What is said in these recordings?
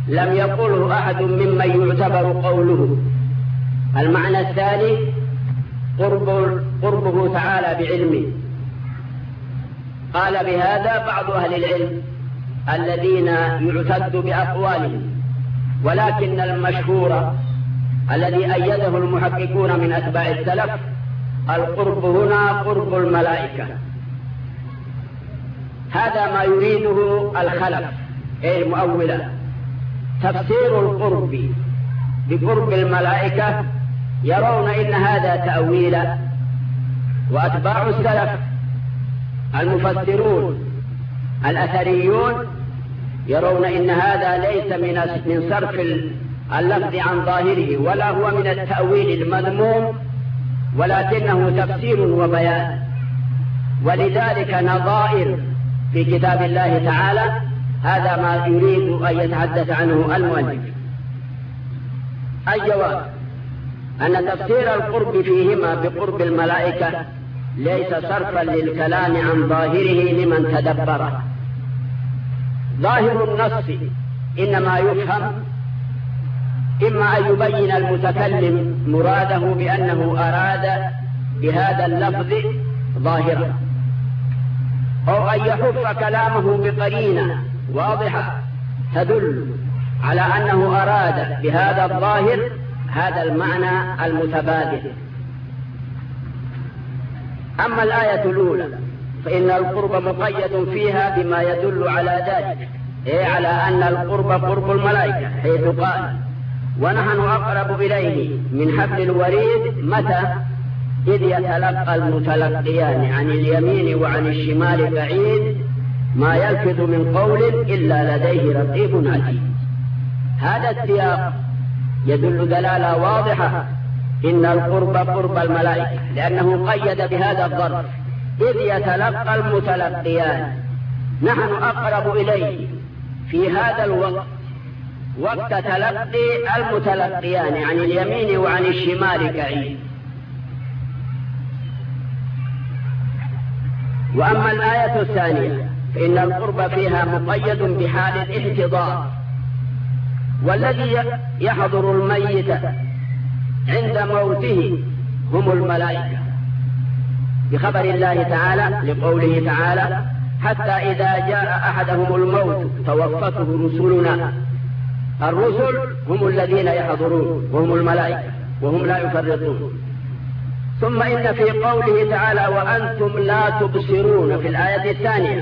لم يقله أحد ممن يعتبر قوله. المعنى الثاني قربه تعالى بعلمه. قال بهذا بعض أهل العلم الذين يعتد بأقوالهم، ولكن المشهور الذي أيده المحققون من أتباع السلف القرب هنا قرب الملائكة. هذا ما يريده الخلف أي المؤولة. تفسير القرب بقرب الملائكة يرون إن هذا تأويل، وأتباع السلف المفسرون الأثريون يرون إن هذا ليس من صرف اللفظ عن ظاهره، ولا هو من التأويل المذموم، ولكنه تفسير وبيان. ولذلك نظائر في كتاب الله تعالى هذا ما يريد أن يتحدث عنه المؤلف. الجواب أن تفسير القرب فيهما بقرب الملائكة ليس صرفا للكلام عن ظاهره لمن تدبره. ظاهر النص إنما يفهم إما أن يبين المتكلم مراده بأنه أراد بهذا اللفظ ظاهرا، أو أن يحف كلامه بقرينة واضحة تدل على أنه أراد بهذا الظاهر هذا المعنى المتبادل. أما الآية الأولى فإن القرب مقيد فيها بما يدل على ذلك، أي على أن القرب قرب الملائكة، حيث قال ونحن أقرب إليه من حبل الوريد. متى؟ إذ يتلقى المتلقيان عن اليمين وعن الشمال بعيد ما يلفظ من قول إلا لديه رقيب عتيد. هذا السياق يدل دلالة واضحة إن القرب قرب الملائكة، لأنه قيد بهذا الظرف إذ يتلقى المتلقيان. نحن أقرب إليه في هذا الوقت، وقت تلقي المتلقيان عن اليمين وعن الشمال بعيد. وأما الآية الثانية فإن القرب فيها مقيد بحال الاحتضار، والذي يحضر الميت عند موته هم الملائكة، بخبر الله تعالى لقوله تعالى حتى إذا جاء أحدهم الموت توفته رسلنا. الرسل هم الذين يحضرون وهم الملائكة وهم لا يفرطون. ثم إن في قوله تعالى وأنتم لا تبصرون في الآية الثانية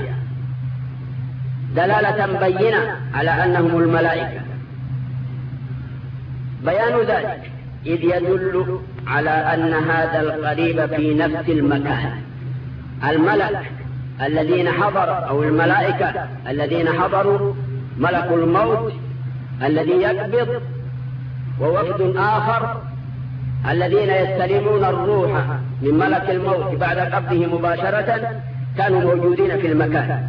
دلالة بينة على أنهم الملائكة. بيان ذلك إذ يدل على أن هذا القريب في نفس المكان. الملك الذين حضر أو الملائكة الذين حضروا ملك الموت الذي يقبض، ووفد آخر الذين يستلمون الروح من ملك الموت بعد قبضه مباشرة كانوا موجودين في المكان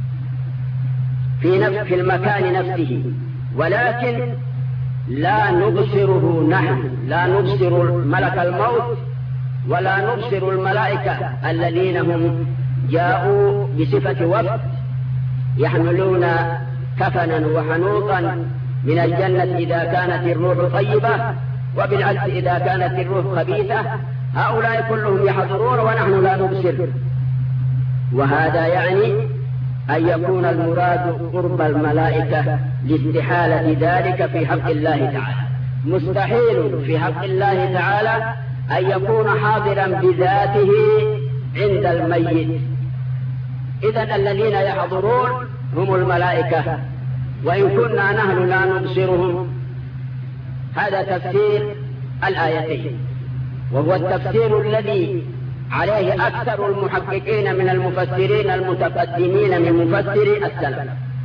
في المكان نفسه، ولكن لا نبصره نحن، لا نبصر ملك الموت ولا نبصر الملائكة الذين هم جاءوا بصفة وفد يحملون كفنا وحنوطا من الجنة إذا كانت الروح طيبة، وبالعكس إذا كانت الروح خبيثة. هؤلاء كلهم يحضرون ونحن لا نبصر. وهذا يعني أن يكون المراد قرب الملائكة لاستحالة ذلك في حق الله تعالى. مستحيل في حق الله تعالى أن يكون حاضرا بذاته عند الميت. إذن الذين يحضرون هم الملائكة، وإن كنا نحن لا نبصرهم. هذا تفسير الآيتين، وهو التفسير الذي عليه أكثر المحققين من المفسرين المتقدمين من مفسري السلف.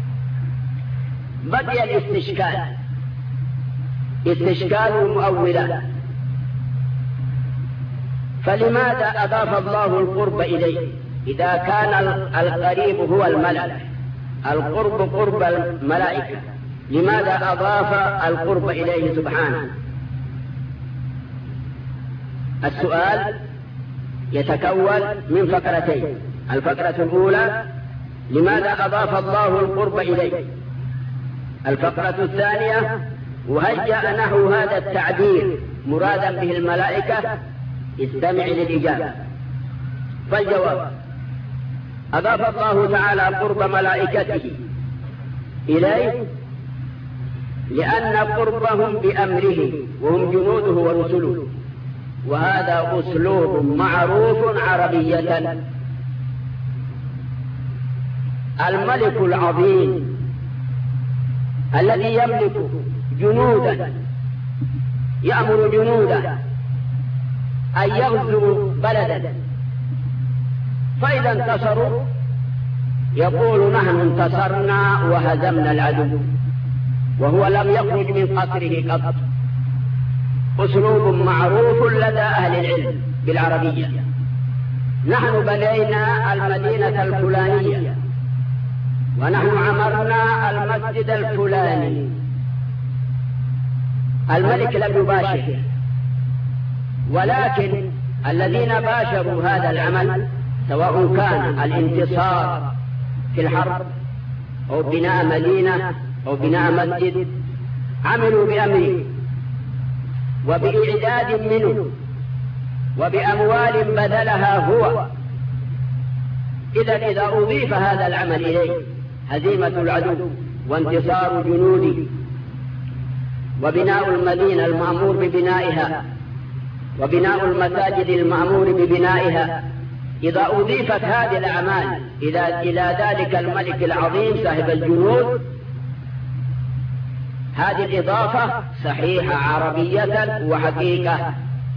بقي استشكال المؤولة. فلماذا أضاف الله القرب إليه إذا كان القريب هو الملك؟ القرب قرب الملائكة، لماذا أضاف القرب إليه سبحانه؟ السؤال يتكون من فقرتين. الفقرة الأولى لماذا أضاف الله القرب إليه؟ الفقرة الثانية: وهيأ نحو هذا التعبير مرادا به الملائكة، استمع للإجابة. فالجواب: أضاف الله تعالى قرب ملائكته إليه لأن قربهم بأمره وهم جنوده ورسله، وهذا أسلوب معروف عربية. الملك العظيم الذي يملك جنودا يأمر جنوده أن يغزوا بلدا، فإذا انتصروا يقول: نحن انتصرنا وهزمنا العدو، وهو لم يخرج من قصره قط. أسلوب معروف لدى أهل العلم بالعربية. نحن بنينا المدينة الفلانية، ونحن عمرنا المسجد الفلاني. الملك لم يباشر، ولكن الذين باشروا هذا العمل سواء كان الانتصار في الحرب أو بناء مدينة أو بناء مسجد عملوا بأمره وبإعداد منه وبأموال بذلها هو. إذا أضيف هذا العمل إليه هزيمة العدو وانتصار جنوده وبناء المدينة المأمور ببنائها وبناء المساجد المأمور ببنائها، إذا أضيفت هذه الأعمال إلى ذلك الملك العظيم صاحب الجنود، هذه الإضافة صحيحة عربية وحقيقة،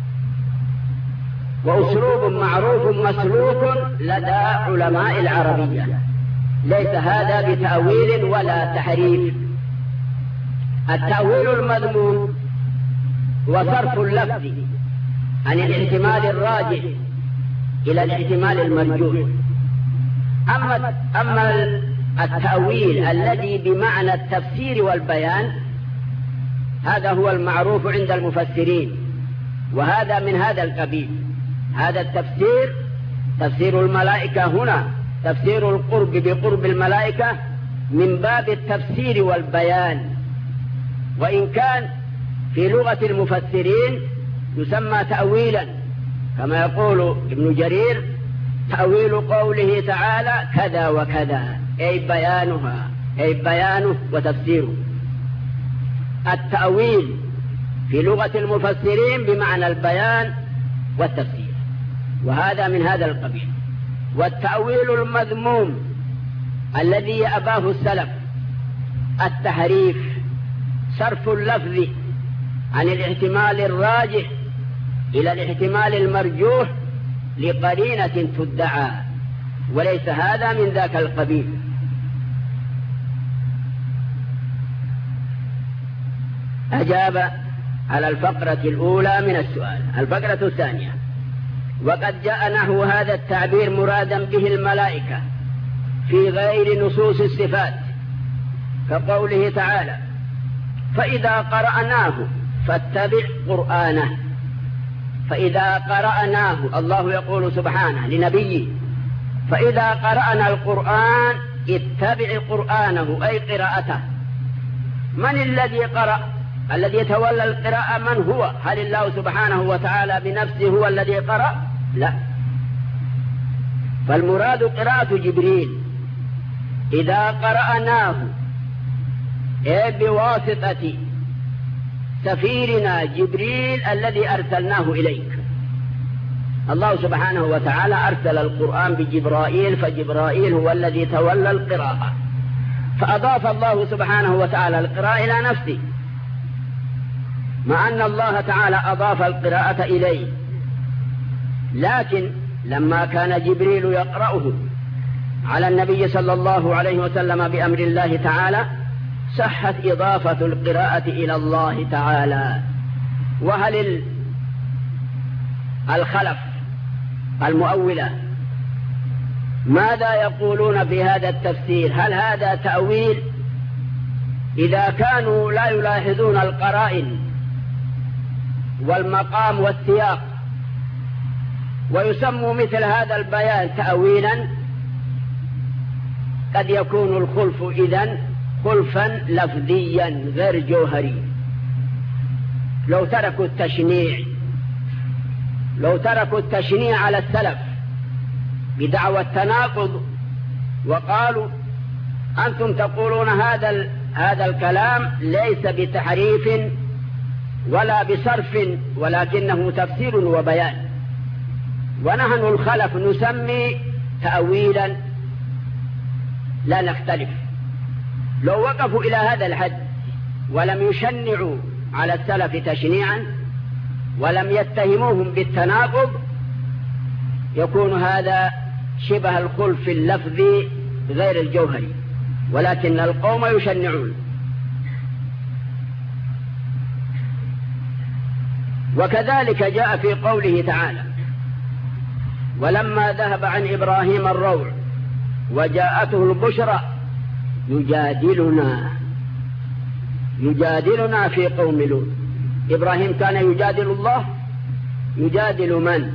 وأسلوب معروف مسلوك لدى علماء العربية. ليس هذا بتأويل ولا تحريف. التأويل المذموم هو صرف اللفظ عن الاحتمال الراجح إلى الاحتمال المرجوح. أما التأويل الذي بمعنى التفسير والبيان هذا هو المعروف عند المفسرين، وهذا من هذا القبيل. هذا التفسير تفسير الملائكة هنا، تفسير القرب بقرب الملائكة من باب التفسير والبيان، وإن كان في لغة المفسرين يسمى تأويلا، كما يقول ابن جرير: تأويل قوله تعالى كذا وكذا، أي بيانها، أي بيانه وتفسيره. التأويل في لغة المفسرين بمعنى البيان والتفسير، وهذا من هذا القبيل. والتأويل المذموم الذي أباه السلف التحريف، صرف اللفظ عن الاحتمال الراجح إلى الاحتمال المرجوح لقرينة تدعى، وليس هذا من ذاك القبيل. أجاب على الفقرة الأولى من السؤال. الفقرة الثانية: وقد جاء نحو هذا التعبير مرادا به الملائكة في غير نصوص الصفات، كقوله تعالى: فإذا قرأناه فاتبع قرآنه. فإذا قرأناه، الله يقول سبحانه لنبيه: فإذا قرأنا القرآن اتبع قرآنه، أي قراءته. من الذي قرأ؟ الذي يتولى القراءة من هو؟ هل الله سبحانه وتعالى بنفسه هو الذي قرأ؟ لا، فالمراد قراءة جبريل. إذا قرأناه بواسطة سفيرنا جبريل الذي أرسلناه إليك. الله سبحانه وتعالى أرسل القرآن بجبرائيل، فجبرائيل هو الذي تولى القراءة، فأضاف الله سبحانه وتعالى القراءة إلى نفسه، مع أن الله تعالى أضاف القراءة إليه. لكن لما كان جبريل يقرأه على النبي صلى الله عليه وسلم بأمر الله تعالى صحت إضافة القراءة إلى الله تعالى. وهل الخلف المؤولة ماذا يقولون في هذا التفسير؟ هل هذا تأويل؟ إذا كانوا لا يلاحظون القرائن والمقام والسياق ويسموا مثل هذا البيان تأويلا، قد يكون الخلف إذن خلفا لفظيا غير جوهري. لو تركوا التشنيع على السلف بدعوى التناقض وقالوا أنتم تقولون هذا الكلام ليس بتحريف ولا بصرف ولكنه تفسير وبيان، ونحن الخلف نسمي تأويلا لا نختلف. لو وقفوا إلى هذا الحد ولم يشنعوا على السلف تشنيعا ولم يتهموهم بالتناقض يكون هذا شبه الخلف اللفظي غير الجوهري، ولكن القوم يشنعون. وكذلك جاء في قوله تعالى: ولما ذهب عن إبراهيم الروع وجاءته البشرى يجادلنا في قوم لوط. إبراهيم كان يجادل الله؟ يجادل من؟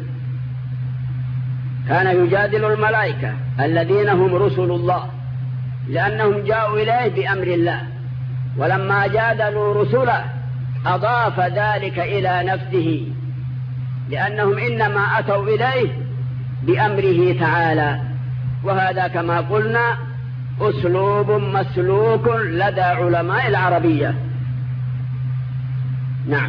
كان يجادل الملائكة الذين هم رسل الله، لأنهم جاءوا إليه بأمر الله، ولما جادلوا رسله أضاف ذلك إلى نفسه، لأنهم إنما أتوا إليه بأمره تعالى. وهذا كما قلنا أسلوب مسلوك لدى علماء العربية. نعم.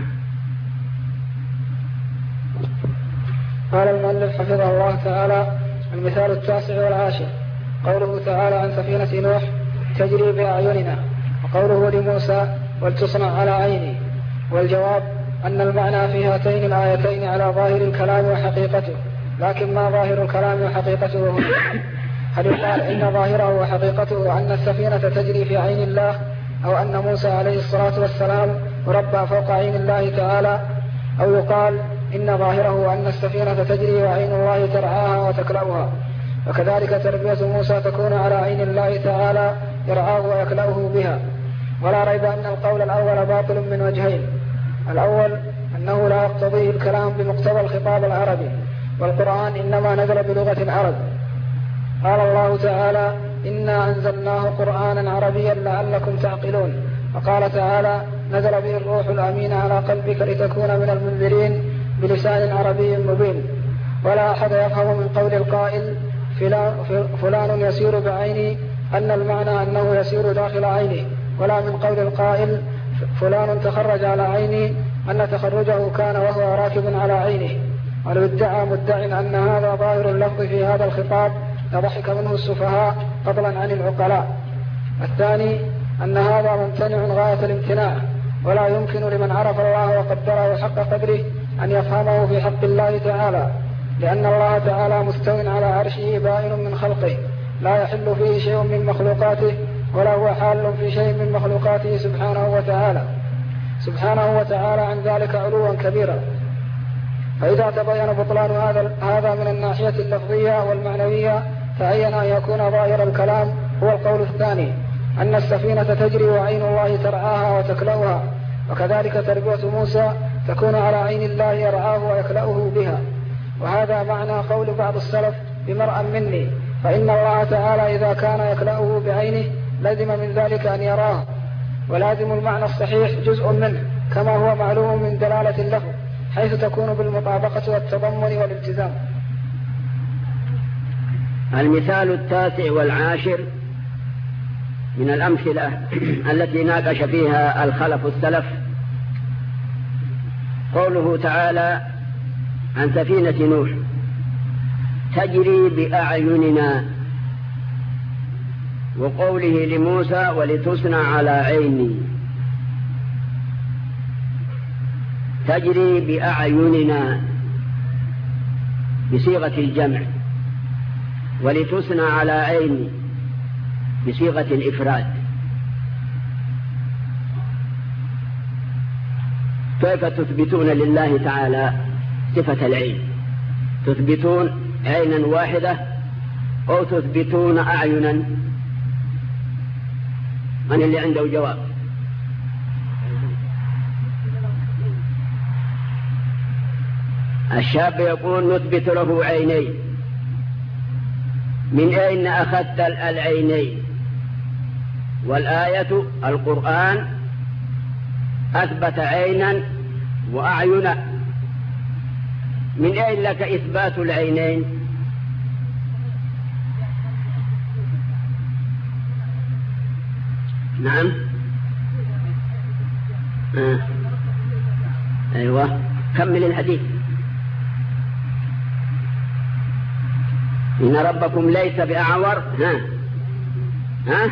قال المؤلف حفظه الله تعالى: المثال 19 قوله تعالى عن سفينة نوح تجري بأعيننا، وقوله لموسى ولتصنع على عيني. والجواب أن المعنى في هاتين الآيتين على ظاهر الكلام وحقيقته، لكن ما ظاهر الكلام وحقيقته هنا؟ هل يقال إن ظاهره وحقيقته أن السفينة تجري في عين الله، أو أن موسى عليه الصلاة والسلام ربى فوق عين الله تعالى، أو يقال إن ظاهره أن السفينة تجري وعين الله ترعاها وتكلأها؟ وكذلك تربية موسى تكون على عين الله تعالى يرعاه ويكلأه بها. ولا ريب أن القول الأول باطل من وجهين: الأول أنه لا يقتضيه الكلام بمقتضى الخطاب العربي، والقرآن إنما نزل بلغة العرب. قال الله تعالى: إنا أنزلناه قرآنا عربيا لعلكم تعقلون. وقال تعالى: نزل به الروح الأمين على قلبك لتكون من المنذرين بلسان عربي مبين. ولا أحد يفهم من قول القائل فلان يسير بعينه أن المعنى أنه يسير داخل عينه، ولا من قول القائل فلان تخرج على عينه أن تخرجه كان وهو راكب على عينه. ولو ادعى مدع أن هذا ظاهر اللفظ في هذا الخطاب لضحك منه السفهاء فضلا عن العقلاء. الثاني أن هذا ممتنع غاية الامتناع، ولا يمكن لمن عرف الله وقدره حق قدره أن يفهمه في حق الله تعالى، لأن الله تعالى مستو على عرشه بائن من خلقه، لا يحل فيه شيء من مخلوقاته، ولا هو حال في شيء من مخلوقاته سبحانه وتعالى عن ذلك علوا كبيرا. فإذا تبين بطلان هذا من الناحية اللفظية والمعنوية، تعين أن يكون ظاهر الكلام هو القول الثاني، أن السفينة تجري وعين الله ترعاها وتكلأها. وكذلك تربية موسى تكون على عين الله يرعاه ويكلأه بها. وهذا معنى قول بعض السلف بمرأ مني، فإن الله تعالى إذا كان يكلأه بعينه لازم من ذلك أن يراه، ولازم المعنى الصحيح جزء منه، كما هو معلوم من دلالة اللفظ، حيث تكون بالمطابقة والتضمن والالتزام. المثال 19 من الأمثلة التي ناقش فيها الخلف السلف قوله تعالى عن سفينة نوح تجري بأعيننا، وقوله لموسى ولتصنع على عيني. تجري بأعيننا بصيغة الجمع، ولتصنع على عيني بصيغة الإفراد. كيف تثبتون لله تعالى صفة العين؟ تثبتون عينا واحدة أو تثبتون أعينا؟ من اللي عنده جواب؟ الشاب يقول نثبت له عينين. من أين أخذت العينين؟ والآية القرآن أثبت عينا وأعينا. من أين لك إثبات العينين؟ نعم. أيوة، كمل الحديث. إن ربكم ليس بأعور. ها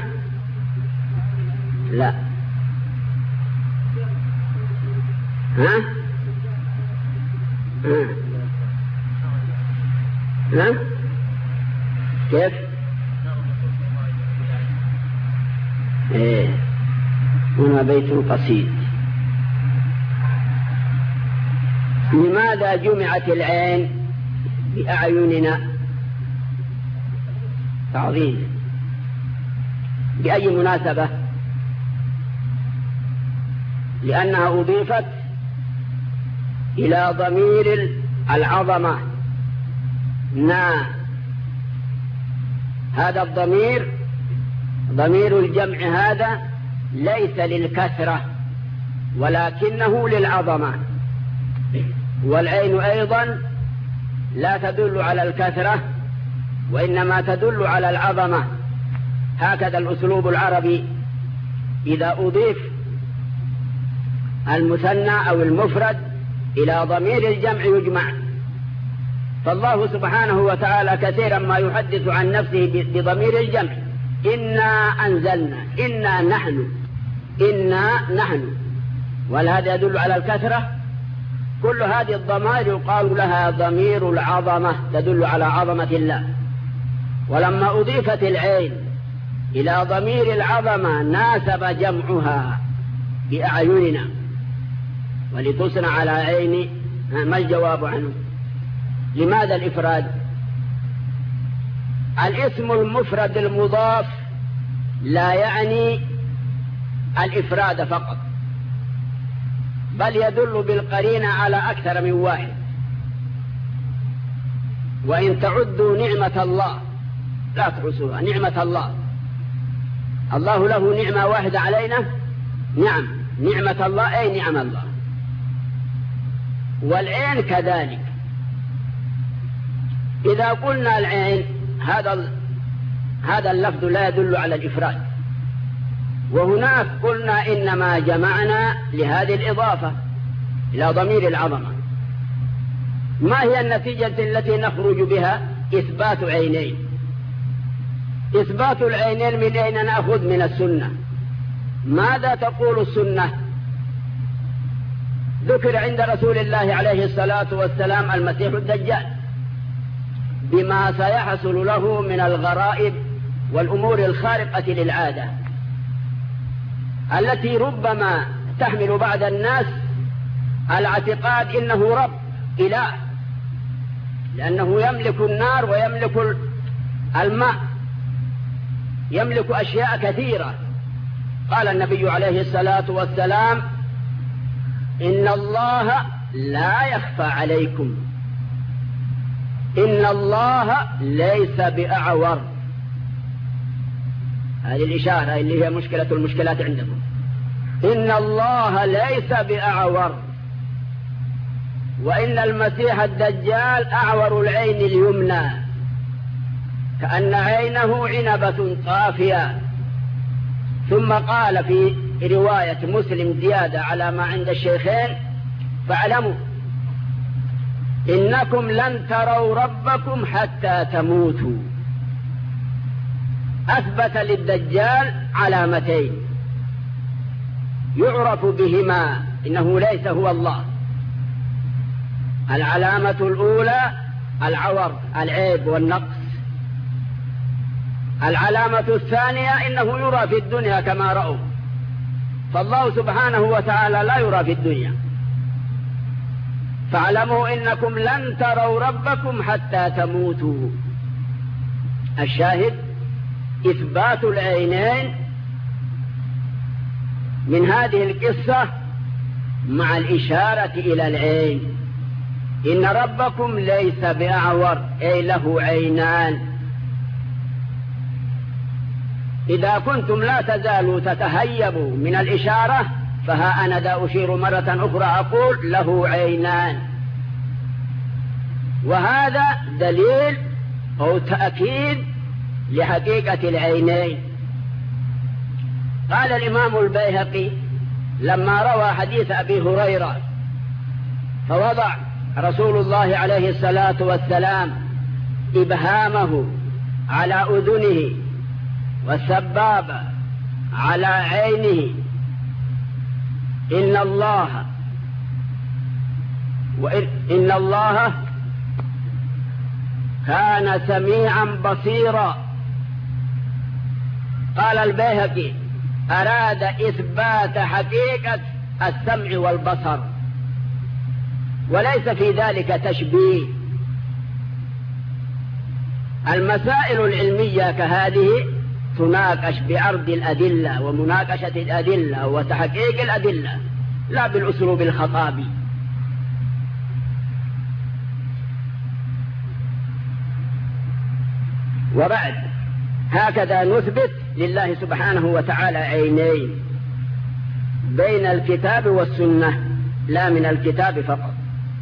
لا. كيف؟ هنا بيت قصيد. لماذا جمعت العين بأعيننا؟ تعظيم. بأي مناسبة؟ لأنها أضيفت إلى ضمير العظمة. هذا الضمير ضمير الجمع، هذا ليس للكثرة ولكنه للعظمة. والعين أيضا لا تدل على الكثرة وإنما تدل على العظمة. هكذا الأسلوب العربي إذا أضيف المثنى أو المفرد إلى ضمير الجمع يجمع. فالله سبحانه وتعالى كثيرا ما يحدث عن نفسه بضمير الجمع: إنا أنزلنا، إنا نحن. وهذا يدل على الكثرة. كل هذه الضمائر يقال لها ضمير العظمة، تدل على عظمة الله. ولما أضيفت العين إلى ضمير العظمة ناسب جمعها بأعيننا. ولتصنع على عيني، ما الجواب عنه؟ لماذا الإفراد؟ الاسم المفرد المضاف لا يعني الإفراد فقط، بل يدل بالقرينة على أكثر من واحد. وإن تعدوا نعمة الله لا تحصوها. نعمة الله، الله له نعمة واحدة علينا؟ نعم، نعمة الله أي نعم الله. والعين كذلك. إذا قلنا العين، هذا اللفظ لا يدل على الإفراد. وهناك قلنا إنما جمعنا لهذه الإضافة إلى ضمير العظمة. ما هي النتيجة التي نخرج بها؟ إثبات عينين. إثبات العينين من أين نأخذ؟ من السنة. ماذا تقول السنة؟ ذكر عند رسول الله عليه الصلاة والسلام المسيح الدجال بما سيحصل له من الغرائب والأمور الخارقة للعادة التي ربما تحمل بعض الناس الاعتقاد إنه رب إله، لأنه يملك النار ويملك الماء، يملك أشياء كثيرة. قال النبي عليه الصلاة والسلام: إن الله لا يخفى عليكم، إن الله ليس بأعور. هذه الإشارة اللي هي مشكلة المشكلات عندكم. إن الله ليس بأعور، وإن المسيح الدجال أعور العين اليمنى كأن عينه عنبة طافية. ثم قال في رواية مسلم زيادة على ما عند الشيخين: فاعلموا إنكم لن تروا ربكم حتى تموتوا. أثبت للدجال علامتين يعرف بهما إنه ليس هو الله. العلامة الأولى العور، العيب والنقص. العلامة الثانية إنه يرى في الدنيا كما رأوا، فالله سبحانه وتعالى لا يرى في الدنيا. فاعلموا إنكم لن تروا ربكم حتى تموتوا. الشاهد إثبات العينين من هذه القصة مع الإشارة إلى العين. إن ربكم ليس بأعور أي له عينان. إذا كنتم لا تزالوا تتهيبوا من الإشارة فها أنا دا أشير مرة أخرى أقول له عينان. وهذا دليل أو تأكيد لحقيقة العينين. قال الإمام البيهقي لما روى حديث أبي هريرة فوضع رسول الله عليه الصلاة والسلام إبهامه على أذنه والسبابة على عينه إن الله كان سميعا بصيرا. قال البيهقي أراد إثبات حقيقة السمع والبصر وليس في ذلك تشبيه. المسائل العلمية كهذه تناقش بعرض الأدلة ومناقشة الأدلة وتحقيق الأدلة لا بالأسلوب الخطابي. وبعد هكذا نثبت لله سبحانه وتعالى عينين بين الكتاب والسنة لا من الكتاب فقط.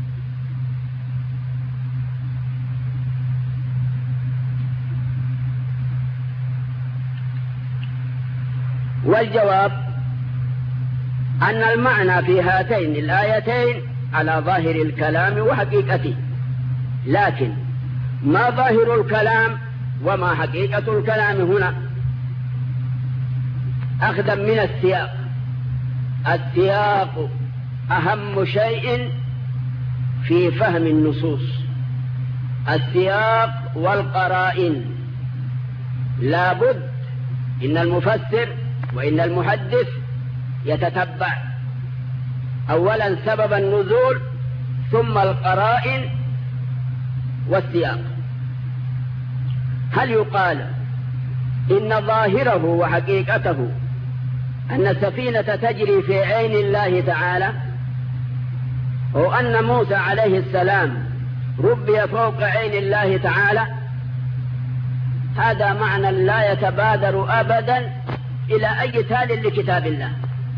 والجواب أن المعنى في هاتين الآيتين على ظاهر الكلام وحقيقته، لكن ما ظاهر الكلام وما حقيقة الكلام هنا أخذا من السياق. السياق أهم شيء في فهم النصوص، السياق والقرائن. لابد إن المفسر وإن المحدث يتتبع أولا سبب النزول ثم القرائن والسياق. هل يقال إن ظاهره وحقيقته أن السفينة تجري في عين الله تعالى، أو أن موسى عليه السلام ربي فوق عين الله تعالى؟ هذا معنى لا يتبادر أبدا إلى أي تال لكتاب الله.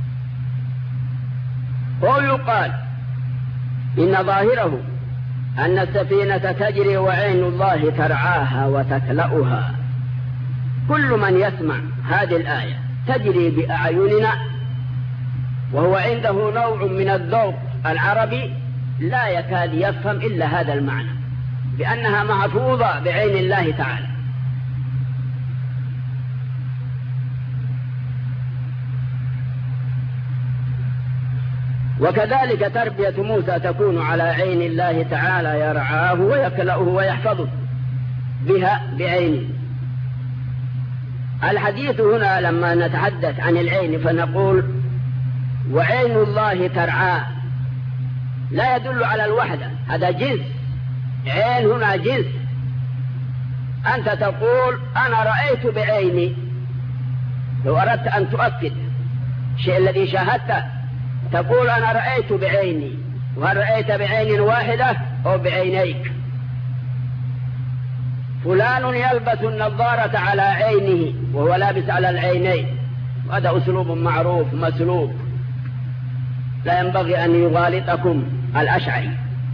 أو يقال إن ظاهره أن السفينة تجري وعين الله ترعاها وتكلأها. كل من يسمع هذه الآية تجري بأعيننا وهو عنده نوع من الذوق العربي لا يكاد يفهم إلا هذا المعنى، بأنها محفوظة بعين الله تعالى. وكذلك تربية موسى تكون على عين الله تعالى يرعاه ويكلأه ويحفظه بها بعينه. الحديث هنا لما نتحدث عن العين فنقول وعين الله ترعاه لا يدل على الوحدة، هذا جنس. عين هنا جنس. أنت تقول أنا رأيت بعيني، لو أردت أن تؤكد الشيء الذي شاهدته تقول أنا رأيت بعيني. وهل رأيت بعين واحدة أو بعينيك؟ فلان يلبس النظارة على عينه وهو لابس على العينين، هذا أسلوب معروف مسلوب لا ينبغي أن يغالطكم الأشعري.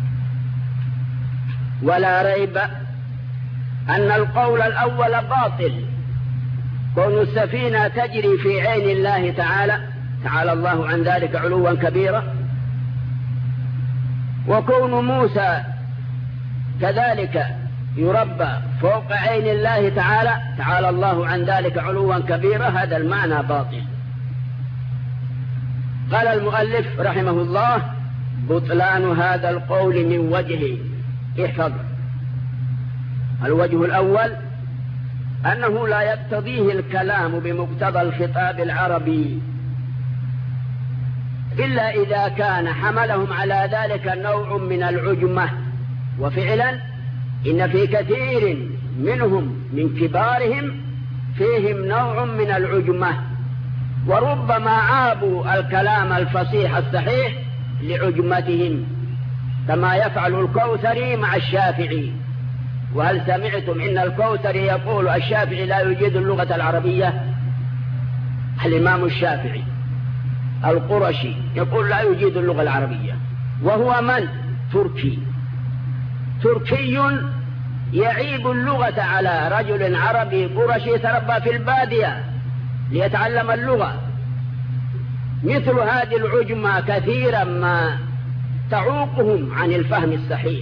ولا ريب أن القول الأول باطل، كون السفينة تجري في عين الله تعالى تعالى الله عن ذلك علوا كبيرا، وكون موسى كذلك يربى فوق عين الله تعالى تعالى الله عن ذلك علوا كبيرا، هذا المعنى باطل. قال المؤلف رحمه الله بطلان هذا القول من وجهه. احفظ. الوجه الأول أنه لا يقتضيه الكلام بمقتضى الخطاب العربي إلا إذا كان حملهم على ذلك نوع من العجمة. وفعلا إن في كثير منهم من كبارهم فيهم نوع من العجمة، وربما عابوا الكلام الفصيح الصحيح لعجمتهم، كما يفعل الكوثري مع الشافعي. وهل سمعتم إن الكوثري يقول الشافعي لا يجيد اللغة العربية؟ الإمام الشافعي القرشي يقول لا يجيد اللغة العربية، وهو من؟ تركي يعيب اللغة على رجل عربي قرشي تربى في البادية ليتعلم اللغة. مثل هذه العجمة كثيرا ما تعوقهم عن الفهم الصحيح.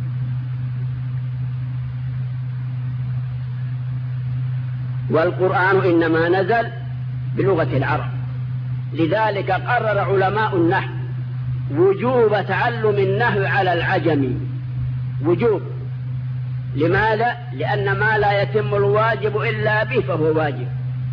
والقرآن إنما نزل بلغة العرب، لذلك قرر علماء النحو وجوب تعلم النحو على العجم، وجوب. لماذا؟ لأن ما لا يتم الواجب إلا به فهو واجب.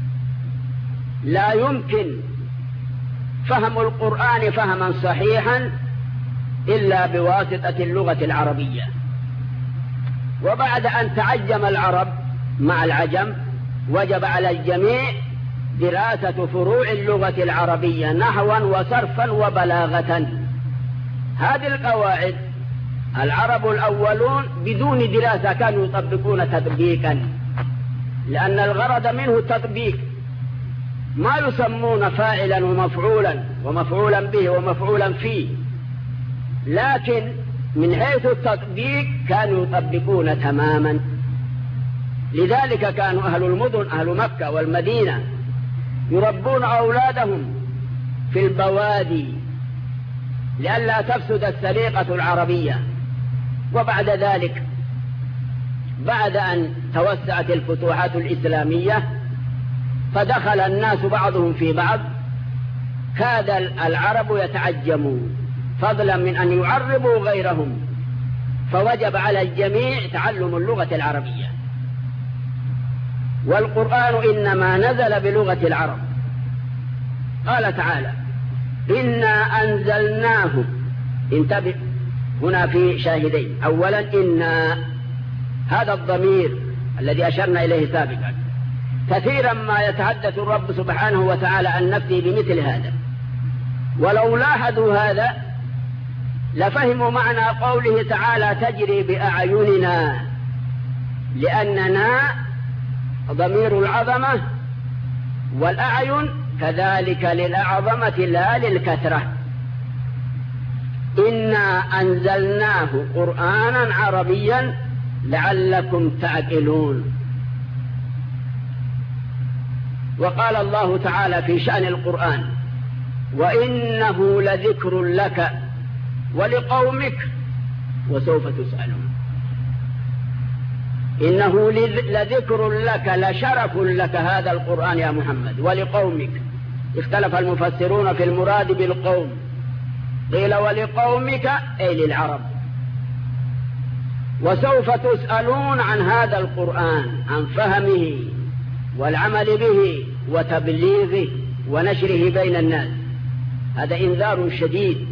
لا يمكن فهم القرآن فهما صحيحا إلا بواسطة اللغة العربية. وبعد أن تعجم العرب مع العجم وجب على الجميع دراسة فروع اللغة العربية نحوا وصرفا وبلاغة. هذه القواعد العرب الأولون بدون دراسة كانوا يطبقون تطبيقا، لأن الغرض منه التطبيق، ما يسمون فاعلا ومفعولا به ومفعولا فيه، لكن من حيث التطبيق كانوا يطبقون تماما. لذلك كانوا أهل المدن أهل مكة والمدينة يربون أولادهم في البوادي لئلا تفسد السليقة العربية. وبعد ذلك بعد أن توسعت الفتوحات الإسلامية فدخل الناس بعضهم في بعض، كاد العرب يتعجمون فضلا من أن يعربوا غيرهم، فوجب على الجميع تعلم اللغة العربية. والقرآن إنما نزل بلغة العرب. قال تعالى إنا أنزلناه. انتبه هنا في شاهدين. أولا إن هذا الضمير الذي أشرنا إليه سابقا كثيرا ما يتحدث الرب سبحانه وتعالى عن نفسه بمثل هذا، ولو لاحظوا هذا لفهموا معنى قوله تعالى تجري بأعيننا، لأننا ضمير العظمة والأعين كذلك للأعظمة لا للكثرة. إنا أنزلناه قرآنا عربيا لعلكم تعقلون. وقال الله تعالى في شأن القرآن وإنه لذكر لك ولقومك وسوف تسألون. إنه لذكر لك لشرف لك هذا القرآن يا محمد ولقومك. اختلف المفسرون في المراد بالقوم، قيل ولقومك أي للعرب. وسوف تسألون عن هذا القرآن، عن فهمه والعمل به وتبليغه ونشره بين الناس. هذا إنذار شديد.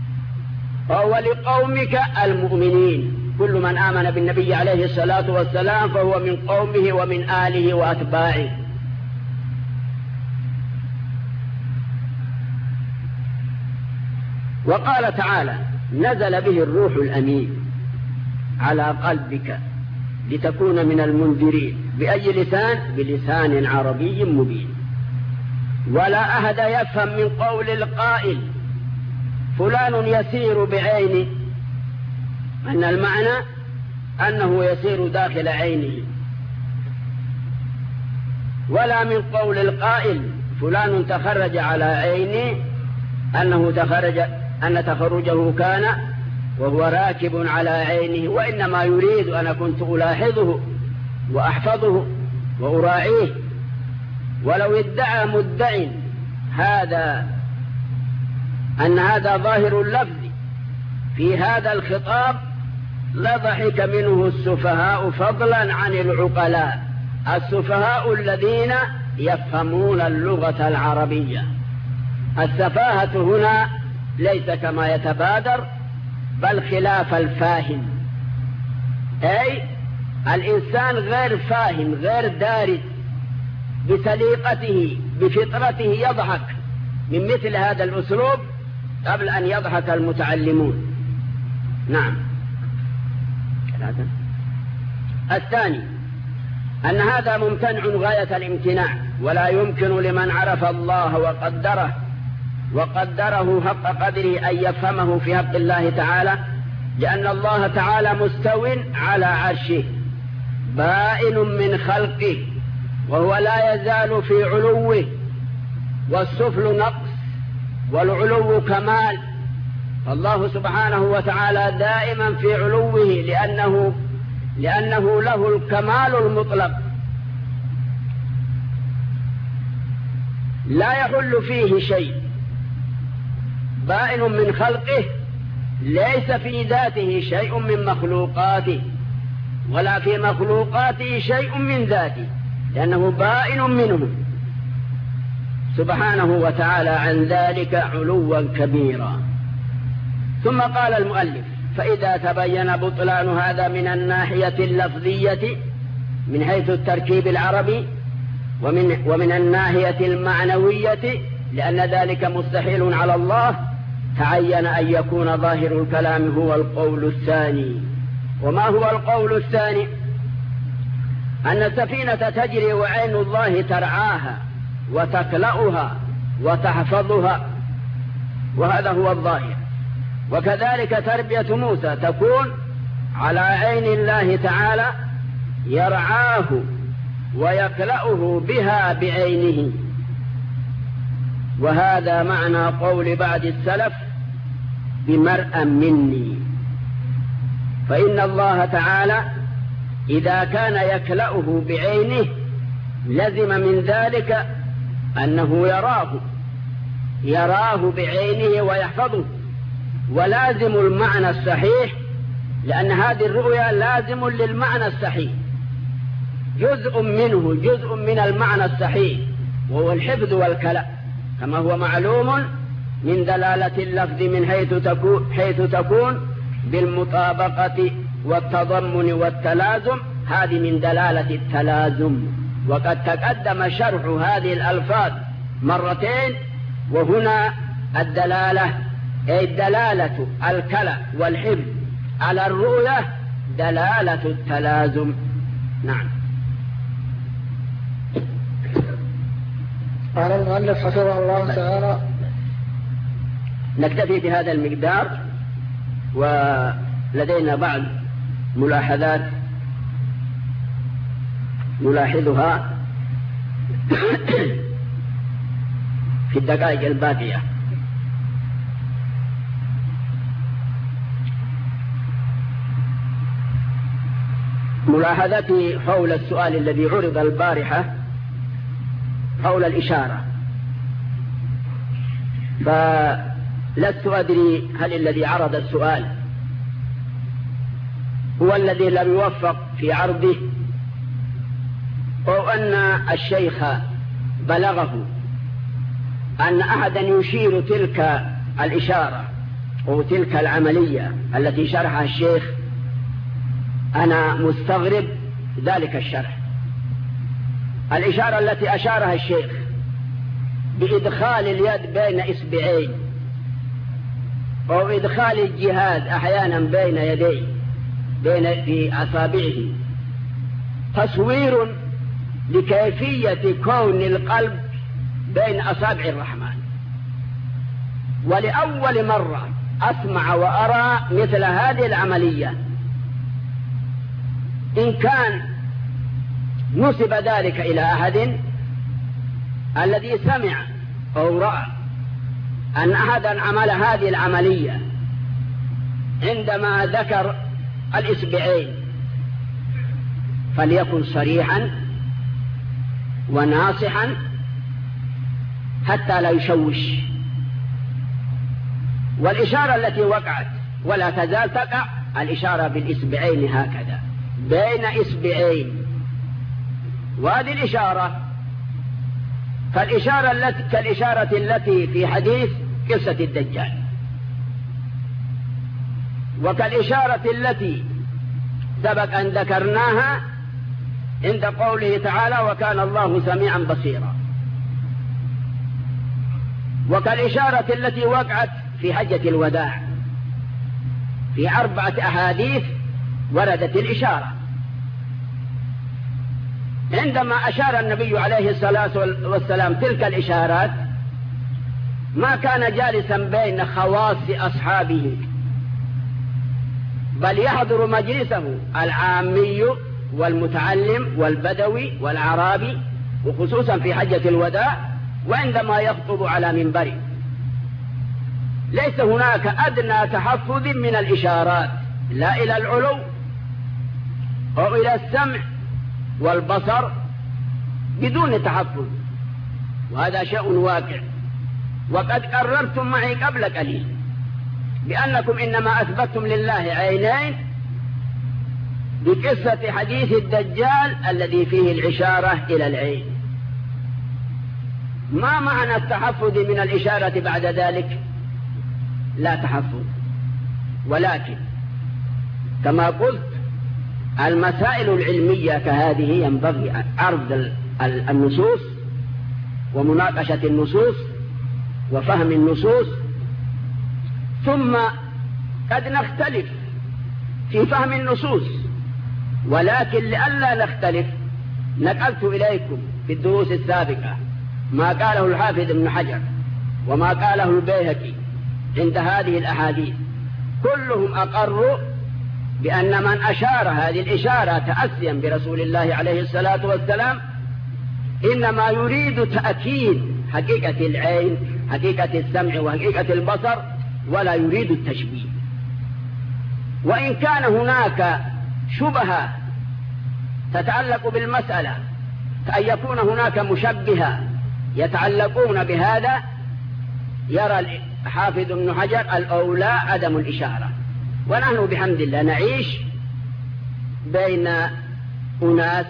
ولقومك المؤمنين، كل من آمن بالنبي عليه الصلاة والسلام فهو من قومه ومن آله وأتباعه. وقال تعالى نزل به الروح الأمين على قلبك لتكون من المنذرين. بأي لسان؟ بلسان عربي مبين. ولا أحد يفهم من قول القائل فلان يسير بعينه، أن المعنى أنه يسير داخل عينه، ولا من قول القائل فلان تخرج على عينه أن تخرجه كان وهو راكب على عينه، وإنما يريد أنا كنت ألاحظه وأحفظه وأراعيه. ولو ادعى مدع أن هذا ظاهر اللفظ في هذا الخطاب لضحك منه السفهاء فضلا عن العقلاء، السفهاء الذين يفهمون اللغة العربية. السفاهة هنا ليس كما يتبادر بل خلاف الفاهم، أي الإنسان غير فاهم غير دارس بسليقته بفطرته يضحك من مثل هذا الأسلوب قبل أن يضحك المتعلمون. نعم. الثاني أن هذا ممتنع غاية الامتناع ولا يمكن لمن عرف الله وقدره حق قدره أن يفهمه في حق الله تعالى، لأن الله تعالى مستو على عرشه بائن من خلقه، وهو لا يزال في علوه، والسفل نقص والعلو كمال. فالله سبحانه وتعالى دائما في علوه لأنه له الكمال المطلق لا يحل فيه شيء، بائن من خلقه، ليس في ذاته شيء من مخلوقاته ولا في مخلوقاته شيء من ذاته، لأنه بائن منهم سبحانه وتعالى عن ذلك علوا كبيرا. ثم قال المؤلف: فإذا تبين بطلان هذا من الناحية اللفظية من حيث التركيب العربي ومن الناحية المعنوية، لأن ذلك مستحيل على الله، تعين أن يكون ظاهر الكلام هو القول الثاني. وما هو القول الثاني؟ أن السفينة تجري وعين الله ترعاها وتكلأها وتحفظها، وهذا هو الظاهر. وكذلك تربية موسى تكون على عين الله تعالى يرعاه ويكلأه بها بعينه. وهذا معنى قول بعض السلف: بمرأى مني. فإن الله تعالى إذا كان يكلأه بعينه لزم من ذلك أنه يراه بعينه ويحفظه، ولازم المعنى الصحيح، لأن هذه الرؤيا لازم للمعنى الصحيح، جزء من المعنى الصحيح، وهو الحفظ والكلأ، كما هو معلوم من دلالة اللفظ من حيث تكون بالمطابقة والتضمن والتلازم. هذه من دلالة التلازم، وقد تقدم شرح هذه الألفاظ مرتين، وهنا الدلالة الكلأ والحفظ على الرؤية دلالة التلازم. نعم. قال المؤلف حفظه الله تعالى: نكتفي بهذا المقدار، ولدينا بعض ملاحظات نلاحظها في الدقائق الباقية. ملاحظتي حول السؤال الذي عرض البارحة حول الإشارة، فلست أدري هل الذي عرض السؤال هو الذي لم يوفق في عرضه، أو أن الشيخ بلغه أن أحدا يشير تلك الإشارة أو تلك العملية التي شرحها الشيخ. أنا مستغرب ذلك الشرح. الإشارة التي أشارها الشيخ بإدخال اليد بين إصبعين أو إدخال الجهاز أحيانا بين يديه في أصابعه تصوير لكيفية كون القلب بين أصابع الرحمن. ولأول مرة أسمع وأرى مثل هذه العملية. إن كان نسب ذلك إلى أحد الذي سمع أو رأى أن أحدا عمل هذه العملية عندما ذكر الإصبعين، فليكن صريحا وناصحا حتى لا يشوش. والإشارة التي وقعت ولا تزال تقع الإشارة بالإصبعين هكذا بين إصبعين، وهذه الإشارة كالإشارة التي في حديث قصة الدجال، وكالإشارة التي سبق أن ذكرناها عند قوله تعالى: وكان الله سميعا بصيرا، وكالإشارة التي وقعت في حجة الوداع. في 4 أحاديث وردت الإشارة. عندما أشار النبي عليه الصلاة والسلام تلك الإشارات ما كان جالسا بين خواص أصحابه، بل يحضر مجلسه العامي والمتعلم والبدوي والعرابي، وخصوصا في حجة الوداع وعندما يخطب على منبره. ليس هناك أدنى تحفظ من الإشارات، لا إلى العلو أو إلى السمع والبصر بدون تحفظ، وهذا شيء واقع. وقد قررتم معي قبل قليل بأنكم إنما أثبتتم لله عينين بقصة حديث الدجال الذي فيه الإشارة إلى العين. ما معنى التحفظ من الإشارة بعد ذلك؟ لا تحفظ، ولكن كما قلت المسائل العلمية كهذه ينبغي عرض النصوص ومناقشة النصوص وفهم النصوص، ثم قد نختلف في فهم النصوص، ولكن لئلا نختلف نقلت إليكم في الدروس السابقة ما قاله الحافظ ابن حجر وما قاله البيهقي عند هذه الأحاديث، كلهم أقروا بأن من أشار هذه الإشارة تأسيا برسول الله عليه الصلاة والسلام إنما يريد تأكيد حقيقة العين، حقيقة السمع وحقيقة البصر، ولا يريد التشبيه. وإن كان هناك شبهة تتعلق بالمسألة كأن يكون هناك مشبهة يتعلقون بهذا، يرى حافظ ابن حجر الأولى عدم الإشارة. ونحن بحمد الله نعيش بين أناس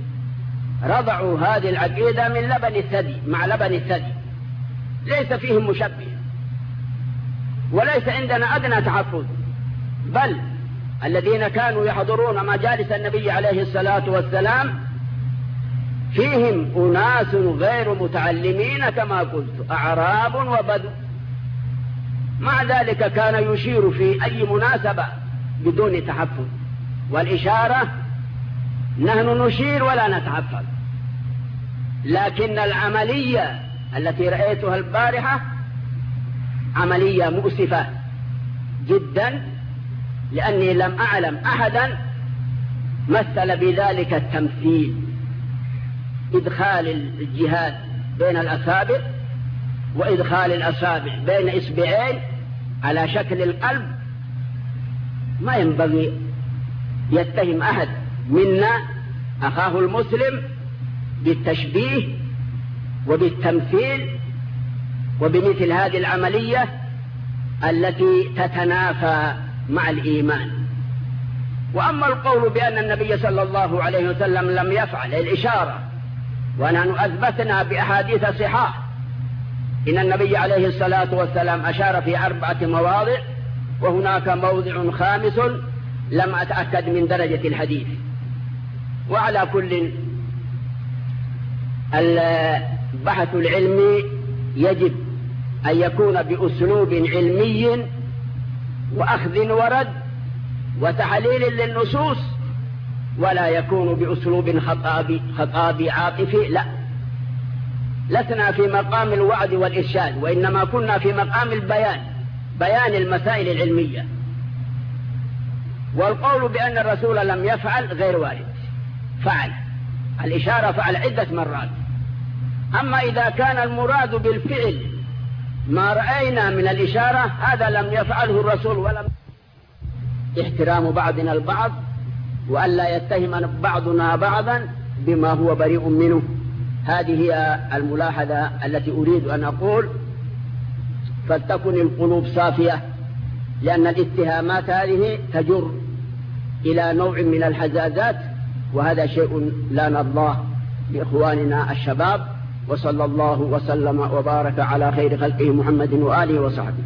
رضعوا هذه العقيدة من لبن الثدي مع لبن الثدي، ليس فيهم مشبه وليس عندنا أدنى تحفظ، بل الذين كانوا يحضرون مجالس النبي عليه الصلاة والسلام فيهم أناس غير متعلمين كما قلت، أعراب وبدو، مع ذلك كان يشير في أي مناسبة بدون تحفظ. والإشارة نحن نشير ولا نتحفظ، لكن العملية التي رأيتها البارحة عملية مؤسفة جدا، لأني لم أعلم أحدا مثل بذلك التمثيل، إدخال الجهاد بين الأصابع وإدخال الأصابع بين إصبعين على شكل القلب. ما ينبغي يتهم أحد منا أخاه المسلم بالتشبيه وبالتمثيل وبمثل هذه العملية التي تتنافى مع الإيمان. وأما القول بأن النبي صلى الله عليه وسلم لم يفعل الإشارة، ونحن أثبتنا بأحاديث صحاح إن النبي عليه الصلاة والسلام أشار في 4 مواضع، وهناك موضع 5 لم أتأكد من درجة الحديث. وعلى كل البحث العلمي يجب أن يكون بأسلوب علمي وأخذ ورد وتحليل للنصوص، ولا يكون بأسلوب خطابي عاطفي. لا، لسنا في مقام الوعد والإرشاد، وإنما كنا في مقام بيان المسائل العلمية. والقول بأن الرسول لم يفعل غير وارد، فعل الإشارة، فعل عدة مرات. أما إذا كان المراد بالفعل ما رأينا من الإشارة، هذا لم يفعله الرسول، ولم احترام بعضنا البعض، وألا يتهم بعضنا بعضا بما هو بريء منه. هذه هي الملاحظة التي أريد أن أقول، فلتكن القلوب صافية، لأن الاتهامات هذه تجر إلى نوع من الحزازات، وهذا شيء لا نرضاه لإخواننا الشباب. وصلى الله وسلم وبارك على خير خلقه محمد وآله وصحبه.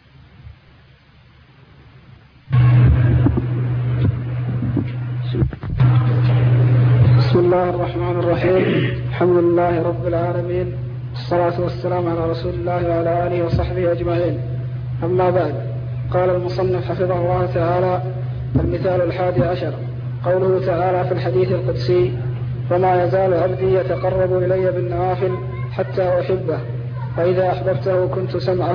Super. الله الرحمن الرحيم. الحمد لله رب العالمين، والصلاة والسلام على رسول الله وعلى آله وصحبه أجمعين. أما بعد، قال المصنف حفظه الله تعالى: المثال 11 قوله تعالى في الحديث القدسي: وما يزال عبدي يتقرب إلي بالنوافل حتى أحبه، فإذا أحببته كنت سمعه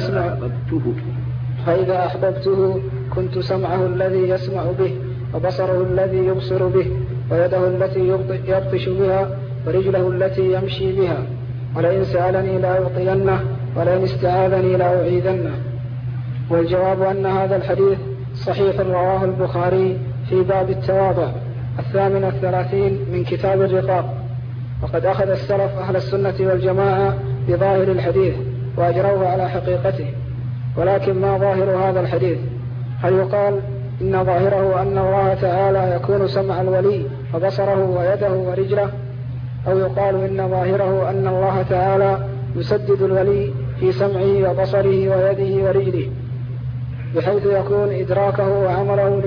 الذي يسمع به، وبصره الذي يبصر به، ويده التي يبطش بها، ورجله التي يمشي بها. ولئن سألني لأعطينه، ولئن استعاذني لأعيذنه. والجواب أن هذا الحديث صحيح رواه البخاري في باب التواضع 38 من كتاب الرقاق. وقد أخذ السلف أهل السنة والجماعة بظاهر الحديث وأجروه على حقيقته. ولكن ما ظاهر هذا الحديث؟ هل يقال إن ظاهره أن الله تعالى يكون سمع الولي وبصره ويده ورجله، أو يقال إن ظاهره أن الله تعالى يسدد الولي في سمعه وبصره ويده ورجله، بحيث يكون إدراكه وعمله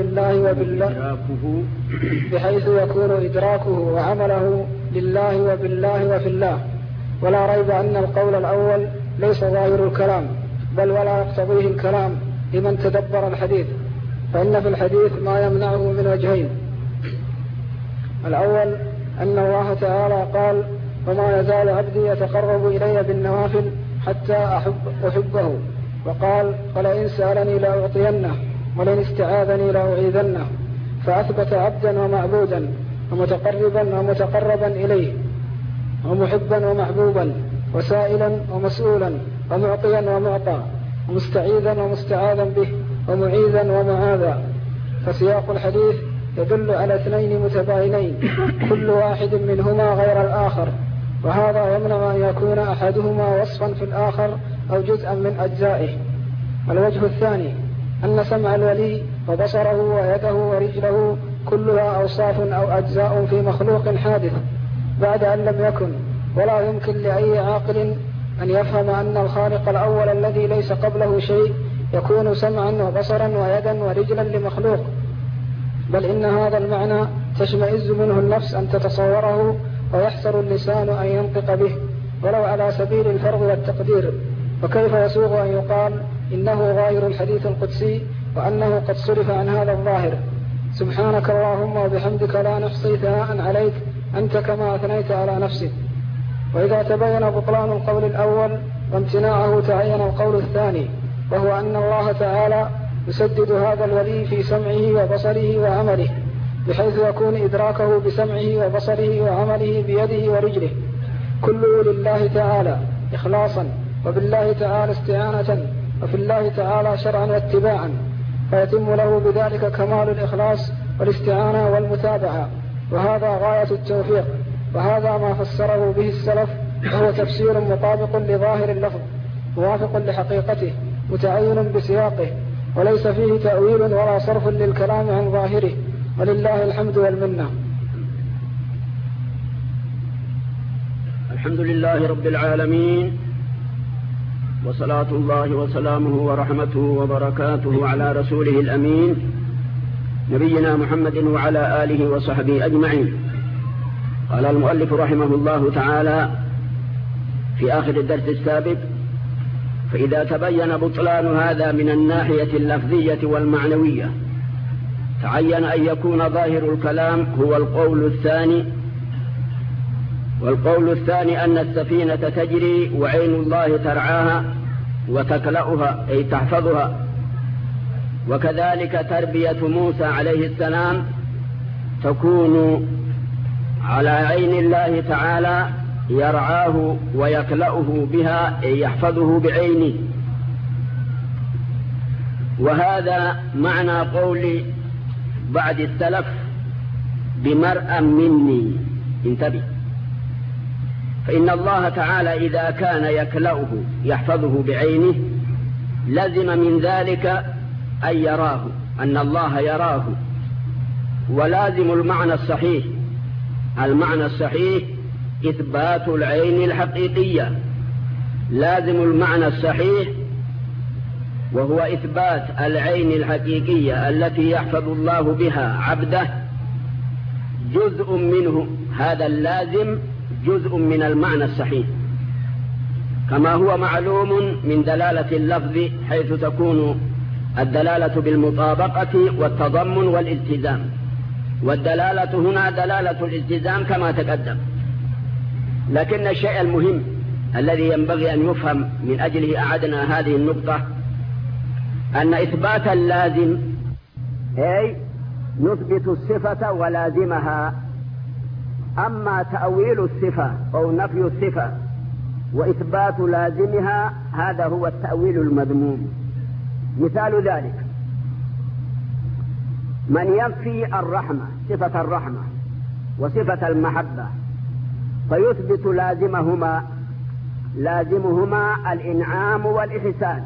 لله وبالله وفي الله. ولا ريب أن القول الأول ليس ظاهر الكلام، بل ولا يقتضيه الكلام لمن تدبر الحديث، فإن في الحديث ما يمنعه من وجهين: الأول أن الله تعالى قال: وما يزال عبدي يتقرب إلي بالنوافل حتى أحبه، وقال: ولئن سألني لأعطينه، ولئن استعاذني لأعيذنه. فأثبت عبدا ومعبودا، ومتقربا إليه، ومحبا ومحبوبا، وسائلا ومسؤولا، ومعطيا ومعطى، ومستعيذا ومستعاذا به، ومعيذا ومعاذا. فسياق الحديث يدل على اثنين متباينين كل واحد منهما غير الآخر، وهذا يمنع أن يكون أحدهما وصفا في الآخر أو جزءا من أجزائه. الوجه الثاني أن سمع الولي وبصره ويده ورجله كلها أوصاف أو أجزاء في مخلوق حادث بعد أن لم يكن، ولا يمكن لأي عاقل أن يفهم أن الخالق الأول الذي ليس قبله شيء يكون سمعا وبصرا ويدا ورجلا لمخلوق، بل إن هذا المعنى تشمئز منه النفس أن تتصوره، ويحسر اللسان أن ينطق به ولو على سبيل الفرض والتقدير. وكيف يسوغ أن يقال إنه ظاهر الحديث القدسي وأنه قد صرف عن هذا الظاهر؟ سبحانك اللهم وبحمدك لا نحصي ثناء عليك أنت كما أثنيت على نفسك. وإذا تبين بطلان القول الأول وامتناعه تعين القول الثاني، وهو أن الله تعالى يسدد هذا الولي في سمعه وبصره وعمله، بحيث يكون إدراكه بسمعه وبصره وعمله بيده ورجله كله لله تعالى إخلاصا، وبالله تعالى استعانة، وفي الله تعالى شرعا واتباعا، فيتم له بذلك كمال الإخلاص والاستعانة والمتابعة. وهذا غاية التوفيق، وهذا ما فسره به السلف، وهو تفسير مطابق لظاهر اللفظ موافق لحقيقته متعين بسياقه، وليس فيه تأويل ولا صرف للكلام عن ظاهره، ولله الحمد والمنة. الحمد لله رب العالمين، وصلاة الله وسلامه ورحمته وبركاته على رسوله الأمين نبينا محمد وعلى آله وصحبه أجمعين. قال المؤلف رحمه الله تعالى في آخر الدرس السابق: فإذا تبين بطلان هذا من الناحية اللفظية والمعنوية تعين أن يكون ظاهر الكلام هو القول الثاني. والقول الثاني أن السفينة تجري وعين الله ترعاها وتكلأها أي تحفظها، وكذلك تربية موسى عليه السلام تكون على عين الله تعالى يرعاه ويكلأه بها أي يحفظه بعينه. وهذا معنى قول بعد السلف: بمرأى مني. انتبه، فإن الله تعالى إذا كان يكلأه يحفظه بعينه لزم من ذلك أن يراه، أن الله يراه. ولازم المعنى الصحيح إثبات العين الحقيقية. لازم المعنى الصحيح وهو إثبات العين الحقيقية التي يحفظ الله بها عبده جزء منه، هذا اللازم جزء من المعنى الصحيح، كما هو معلوم من دلالة اللفظ، حيث تكون الدلالة بالمطابقة والتضمن والالتزام، والدلالة هنا دلالة الالتزام كما تقدم. لكن الشيء المهم الذي ينبغي أن يفهم من أجله أعدنا هذه النقطة أن إثبات اللازم أي نثبت الصفة ولازمها، أما تأويل الصفة أو نفي الصفة وإثبات لازمها هذا هو التأويل المذموم. مثال ذلك من ينفي الرحمة، صفة الرحمة وصفة المحبة، فيثبت لازمهما الإنعام والإحسان.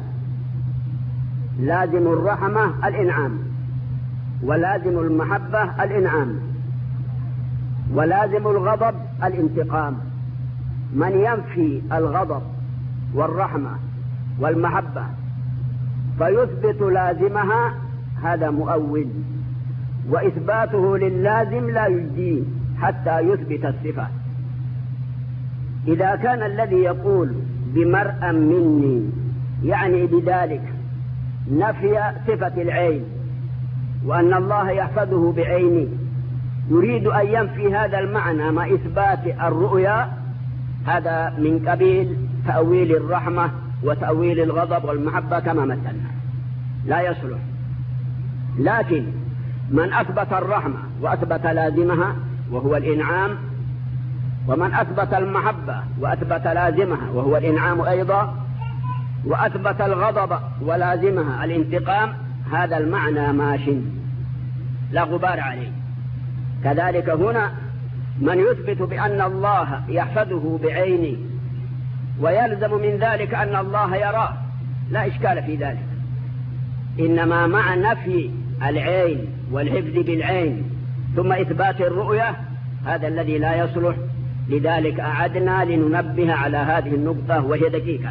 لازم الرحمة الإنعام، ولازم المحبة الإنعام، ولازم الغضب الانتقام. من ينفي الغضب والرحمة والمحبة فيثبت لازمها هذا مؤول، وإثباته للازم لا يجديه حتى يثبت الصفة. إذا كان الذي يقول بمرأ مني يعني بذلك نفي صفة العين وأن الله يحفظه بعينه، يريد أن ينفي هذا المعنى مع إثبات الرؤيا، هذا من قبيل تأويل الرحمة وتأويل الغضب والمحبة كما مثلنا، لا يصلح. لكن من أثبت الرحمة وأثبت لازمها وهو الإنعام، ومن أثبت المحبة وأثبت لازمها وهو الإنعام أيضا، وأثبت الغضب ولازمها الانتقام، هذا المعنى ماش لا غبار عليه. كذلك هنا من يثبت بأن الله يحفظه بعينه ويلزم من ذلك أن الله يراه، لا إشكال في ذلك، إنما مع نفي العين والحفظ بالعين ثم إثبات الرؤية هذا الذي لا يصلح. لذلك أعدنا لننبه على هذه النقطة وهي دقيقة.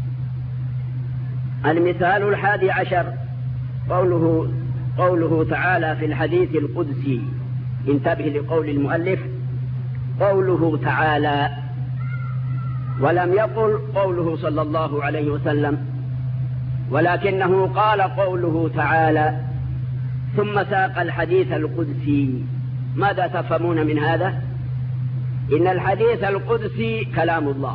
المثال 11 قوله تعالى في الحديث القدسي، انتبه لقول المؤلف، قوله تعالى، ولم يقل قوله صلى الله عليه وسلم، ولكنه قال قوله تعالى ثم ساق الحديث القدسي. ماذا تفهمون من هذا؟ إن الحديث القدسي كلام الله،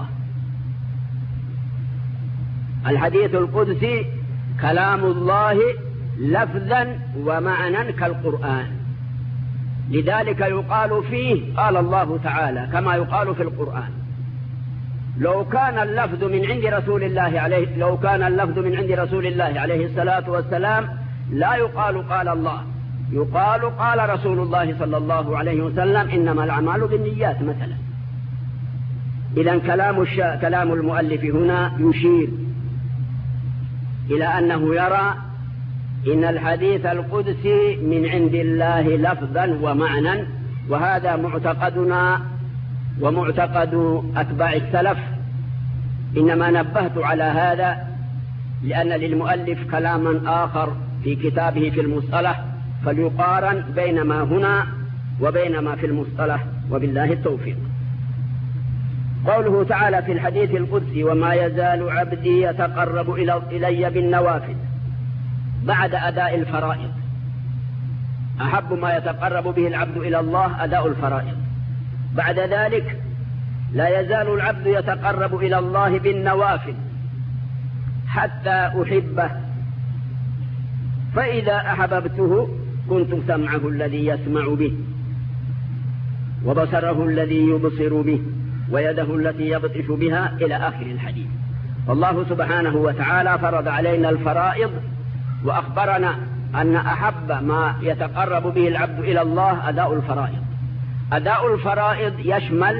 الحديث القدسي كلام الله لفظا ومعنى كالقرآن، لذلك يقال فيه قال الله تعالى كما يقال في القرآن. لو كان اللفظ من عند رسول الله عليه الصلاة والسلام لا يقال قال الله، يقال قال رسول الله صلى الله عليه وسلم إنما الأعمال بالنيات مثلا. إذن كلام المؤلف هنا يشير إلى أنه يرى إن الحديث القدسي من عند الله لفظا ومعنى، وهذا معتقدنا ومعتقد أتباع السلف. إنما نبهت على هذا لأن للمؤلف كلاما آخر في كتابه في المصطلح، فليقارن بين ما هنا وبين ما في المصطلح، وبالله التوفيق. قوله تعالى في الحديث القدسي وما يزال عبدي يتقرب إلي بالنوافل، بعد أداء الفرائض. أحب ما يتقرب به العبد إلى الله أداء الفرائض، بعد ذلك لا يزال العبد يتقرب إلى الله بالنوافل حتى أحبه، فإذا أحببته كنت سمعه الذي يسمع به وبصره الذي يبصر به ويده التي يبطش بها إلى آخر الحديث. والله سبحانه وتعالى فرض علينا الفرائض وأخبرنا أن أحب ما يتقرب به العبد إلى الله أداء الفرائض. أداء الفرائض يشمل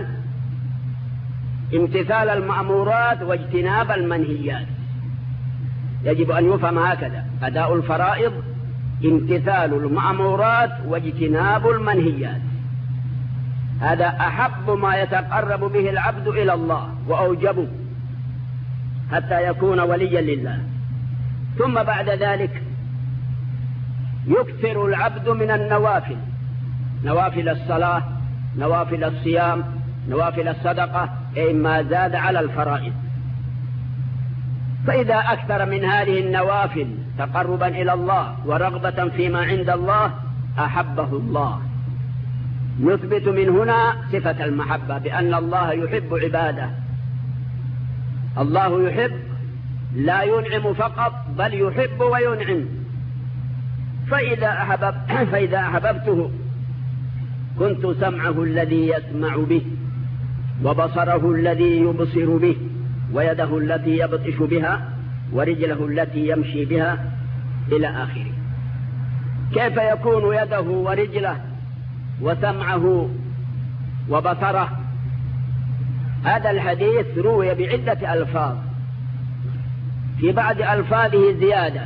امتثال المأمورات واجتناب المنهيات، يجب أن يفهم هكذا: أداء الفرائض امتثال المأمورات واجتناب المنهيات، هذا أحب ما يتقرب به العبد إلى الله وأوجبه حتى يكون وليا لله. ثم بعد ذلك يكثر العبد من النوافل نوافل الصلاة، نوافل الصيام، نوافل الصدقة، أي ما زاد على الفرائض. فإذا أكثر من هذه النوافل تقربا إلى الله ورغبة فيما عند الله أحبه الله. نثبت من هنا صفة المحبة، بأن الله يحب عباده. الله يحب، لا ينعم فقط بل يحب وينعم. فإذا أحببته كنت سمعه الذي يسمع به، وبصره الذي يبصر به، ويده التي يبطش بها، ورجله التي يمشي بها، إلى آخره. كيف يكون يده ورجله وسمعه وبصره؟ هذا الحديث روي بعدة ألفاظ، في بعض ألفاظه زيادة،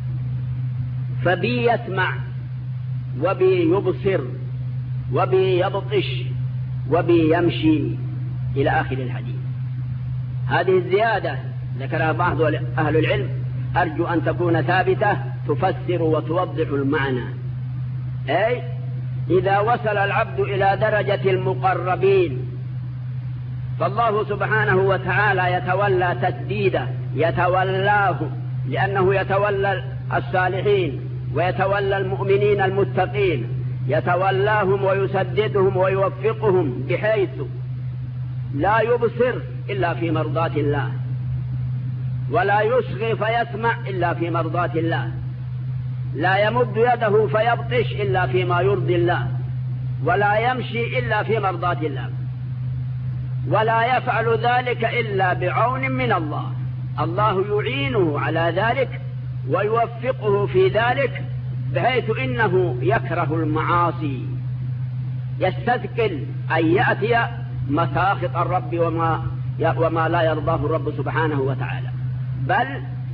فبي يسمع، وبي يبصر، وبي يبطش، وبي يمشي، إلى آخر الحديث. هذه الزيادة ذكرها بعض أهل العلم، أرجو أن تكون ثابتة تفسر وتوضح المعنى. أي إذا وصل العبد إلى درجة المقربين فالله سبحانه وتعالى يتولى تسديده، يتولاه، لأنه يتولى الصالحين ويتولى المؤمنين المتقين، يتولاهم ويسددهم ويوفقهم، بحيث لا يبصر إلا في مرضاة الله، ولا يصغي فيسمع إلا في مرضاة الله، لا يمد يده فيبطش إلا فيما يرضي الله، ولا يمشي إلا في مرضاة الله، ولا يفعل ذلك إلا بعون من الله. الله يعينه على ذلك ويوفقه في ذلك، بحيث إنه يكره المعاصي، يستثقل أن يأتي مساخط الرب وما لا يرضاه الرب سبحانه وتعالى، بل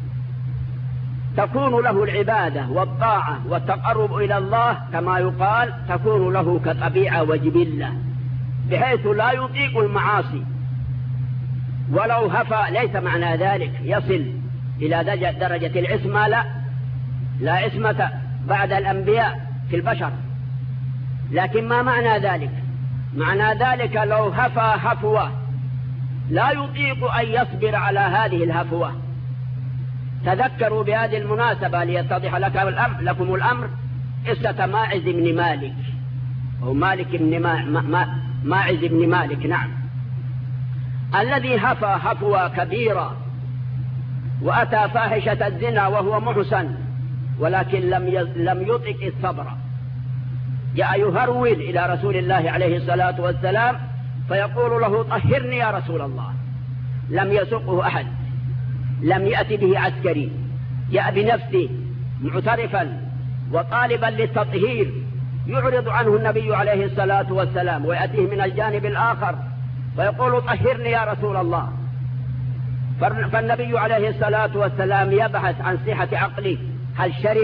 تكون له العبادة والطاعة والتقرب إلى الله كما يقال تكون له كطبيعة وجبلة، بحيث لا يطيق المعاصي ولو هفى. ليس معنى ذلك يصل إلى درجة العصمة، لا عصمة بعد الأنبياء في البشر، لكن ما معنى ذلك؟ معنى ذلك لو هفى هفوة لا يطيق أن يصبر على هذه الهفوة. تذكروا بهذه المناسبة ليتضح لكم الأمر قصة ماعز بن مالك، أو ماعز بن مالك، نعم، الذي هفى هفوة كبيرة وأتى فاحشة الزنا وهو محسن، ولكن لم يطق الصبر. جاء يهرول إلى رسول الله عليه الصلاة والسلام فيقول له طهرني يا رسول الله. لم يسقه أحد، لم يأتي به عسكري، جاء بنفسه معترفا وطالبا للتطهير، يعرض عنه النبي عليه الصلاة والسلام ويأتيه من الجانب الآخر فيقول طهرني يا رسول الله. فالنبي عليه الصلاة والسلام يبحث عن صحة عقله، هل شرب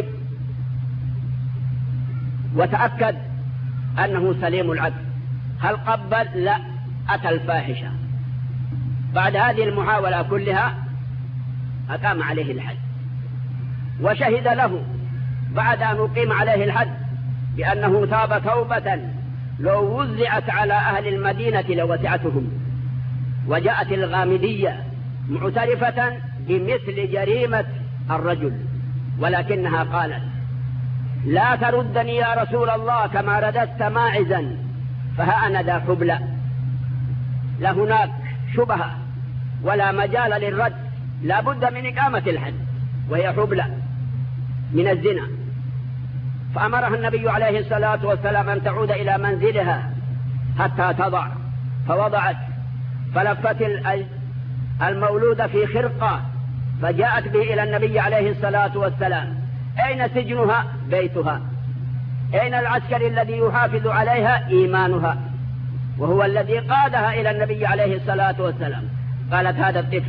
وتأكد أنه سليم العقل، هل قبل؟ لا، أتى الفاحشة. بعد هذه المحاولة كلها أقام عليه الحد، وشهد له بعد أن أقيم عليه الحد بأنه تاب توبة لو وزعت على أهل المدينة لوسعتهم. وجاءت الغامدية معترفة بمثل جريمة الرجل، ولكنها قالت لا تردني يا رسول الله كما رددت ماعزا، فها أنا ذا حبلى، لا هناك شبهة ولا مجال للرد، لا بد من إقامة الحد، وهي حبلى من الزنا. فأمرها النبي عليه الصلاة والسلام أن تعود إلى منزلها حتى تضع، فوضعت، فلفت المولود في خرقة فجاءت به إلى النبي عليه الصلاة والسلام. أين سجنها؟ بيتها. أين العسكري الذي يحافظ عليها؟ إيمانها، وهو الذي قادها إلى النبي عليه الصلاة والسلام. قالت هذا الطفل.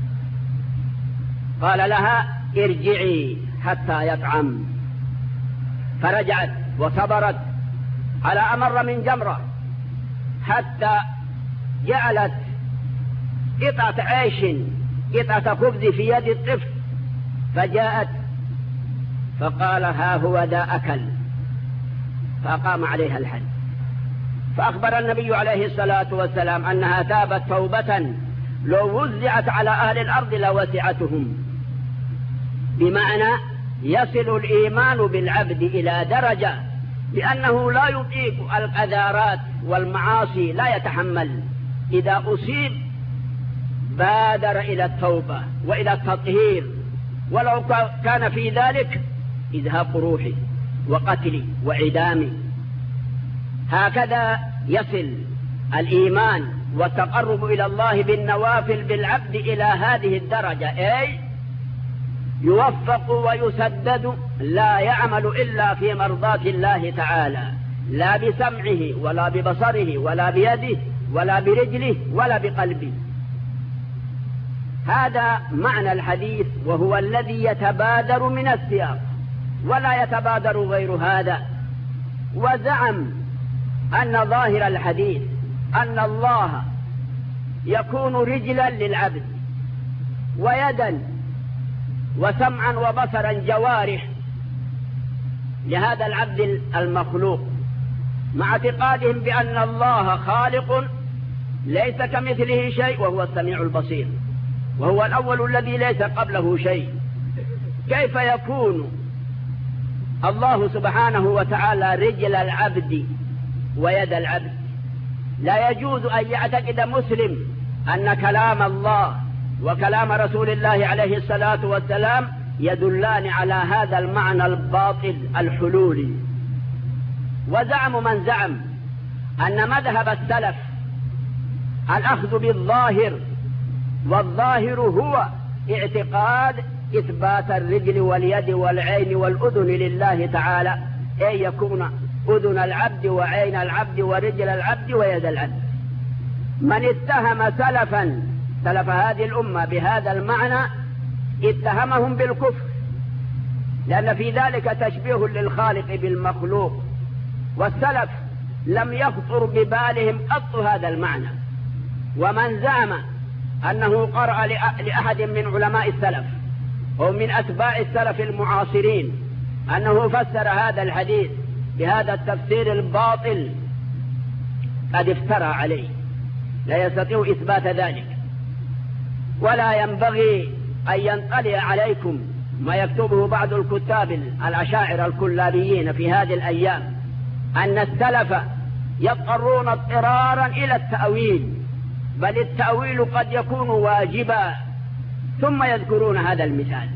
قال لها ارجعي حتى يطعم، فرجعت وصبرت على أمر من جمرة حتى جعلت قطعة عيش، قطعة خبز في يد الطفل، فجاءت فقال ها هو ذا أكل، فأقام عليها الحد. فأخبر النبي عليه الصلاة والسلام أنها تابت توبة لو وزعت على أهل الأرض لوسعتهم، بمعنى يصل الإيمان بالعبد إلى درجة بأنه لا يطيق القذارات والمعاصي، لا يتحمل. إذا أصيب بادر إلى التوبة وإلى التطهير، ولو كان في ذلك إذهاب روحي وقتلي وعدامي. هكذا يصل الإيمان والتقرب إلى الله بالنوافل بالعبد إلى هذه الدرجة، أي يوفق ويسدد، لا يعمل إلا في مرضاة الله تعالى، لا بسمعه ولا ببصره ولا بيده ولا برجله ولا بقلبه. هذا معنى الحديث، وهو الذي يتبادر من السياق ولا يتبادر غير هذا. وزعم أن ظاهر الحديث أن الله يكون رجلا للعبد ويدا وسمعا وبصرا جوارح لهذا العبد المخلوق، مع اعتقادهم بأن الله خالق ليس كمثله شيء وهو السميع البصير، وهو الأول الذي ليس قبله شيء. كيف يكون الله سبحانه وتعالى رجل العبد ويد العبد؟ لا يجوز أن يعتقد مسلم أن كلام الله وكلام رسول الله عليه الصلاة والسلام يدلان على هذا المعنى الباطل الحلولي. وزعم من زعم أن مذهب السلف الأخذ بالظاهر، والظاهر هو اعتقاد إثبات الرجل واليد والعين والأذن لله تعالى، أي يكون أذن العبد وعين العبد ورجل العبد ويد العبد. من اتهم سلف هذه الأمة بهذا المعنى اتهمهم بالكفر، لأن في ذلك تشبيه للخالق بالمخلوق، والسلف لم يخطر ببالهم قط هذا المعنى. ومن زعم أنه قرأ لأحد من علماء السلف أو من أتباع السلف المعاصرين أنه فسر هذا الحديث بهذا التفسير الباطل قد افترى عليه، لا يستطيع إثبات ذلك. ولا ينبغي أن ينطلع عليكم ما يكتبه بعض الكتاب الأشاعرة الكلابيين في هذه الأيام، أن السلف يضطرون اضطرارا إلى التأويل، بل التأويل قد يكون واجبا، ثم يذكرون هذا المثال،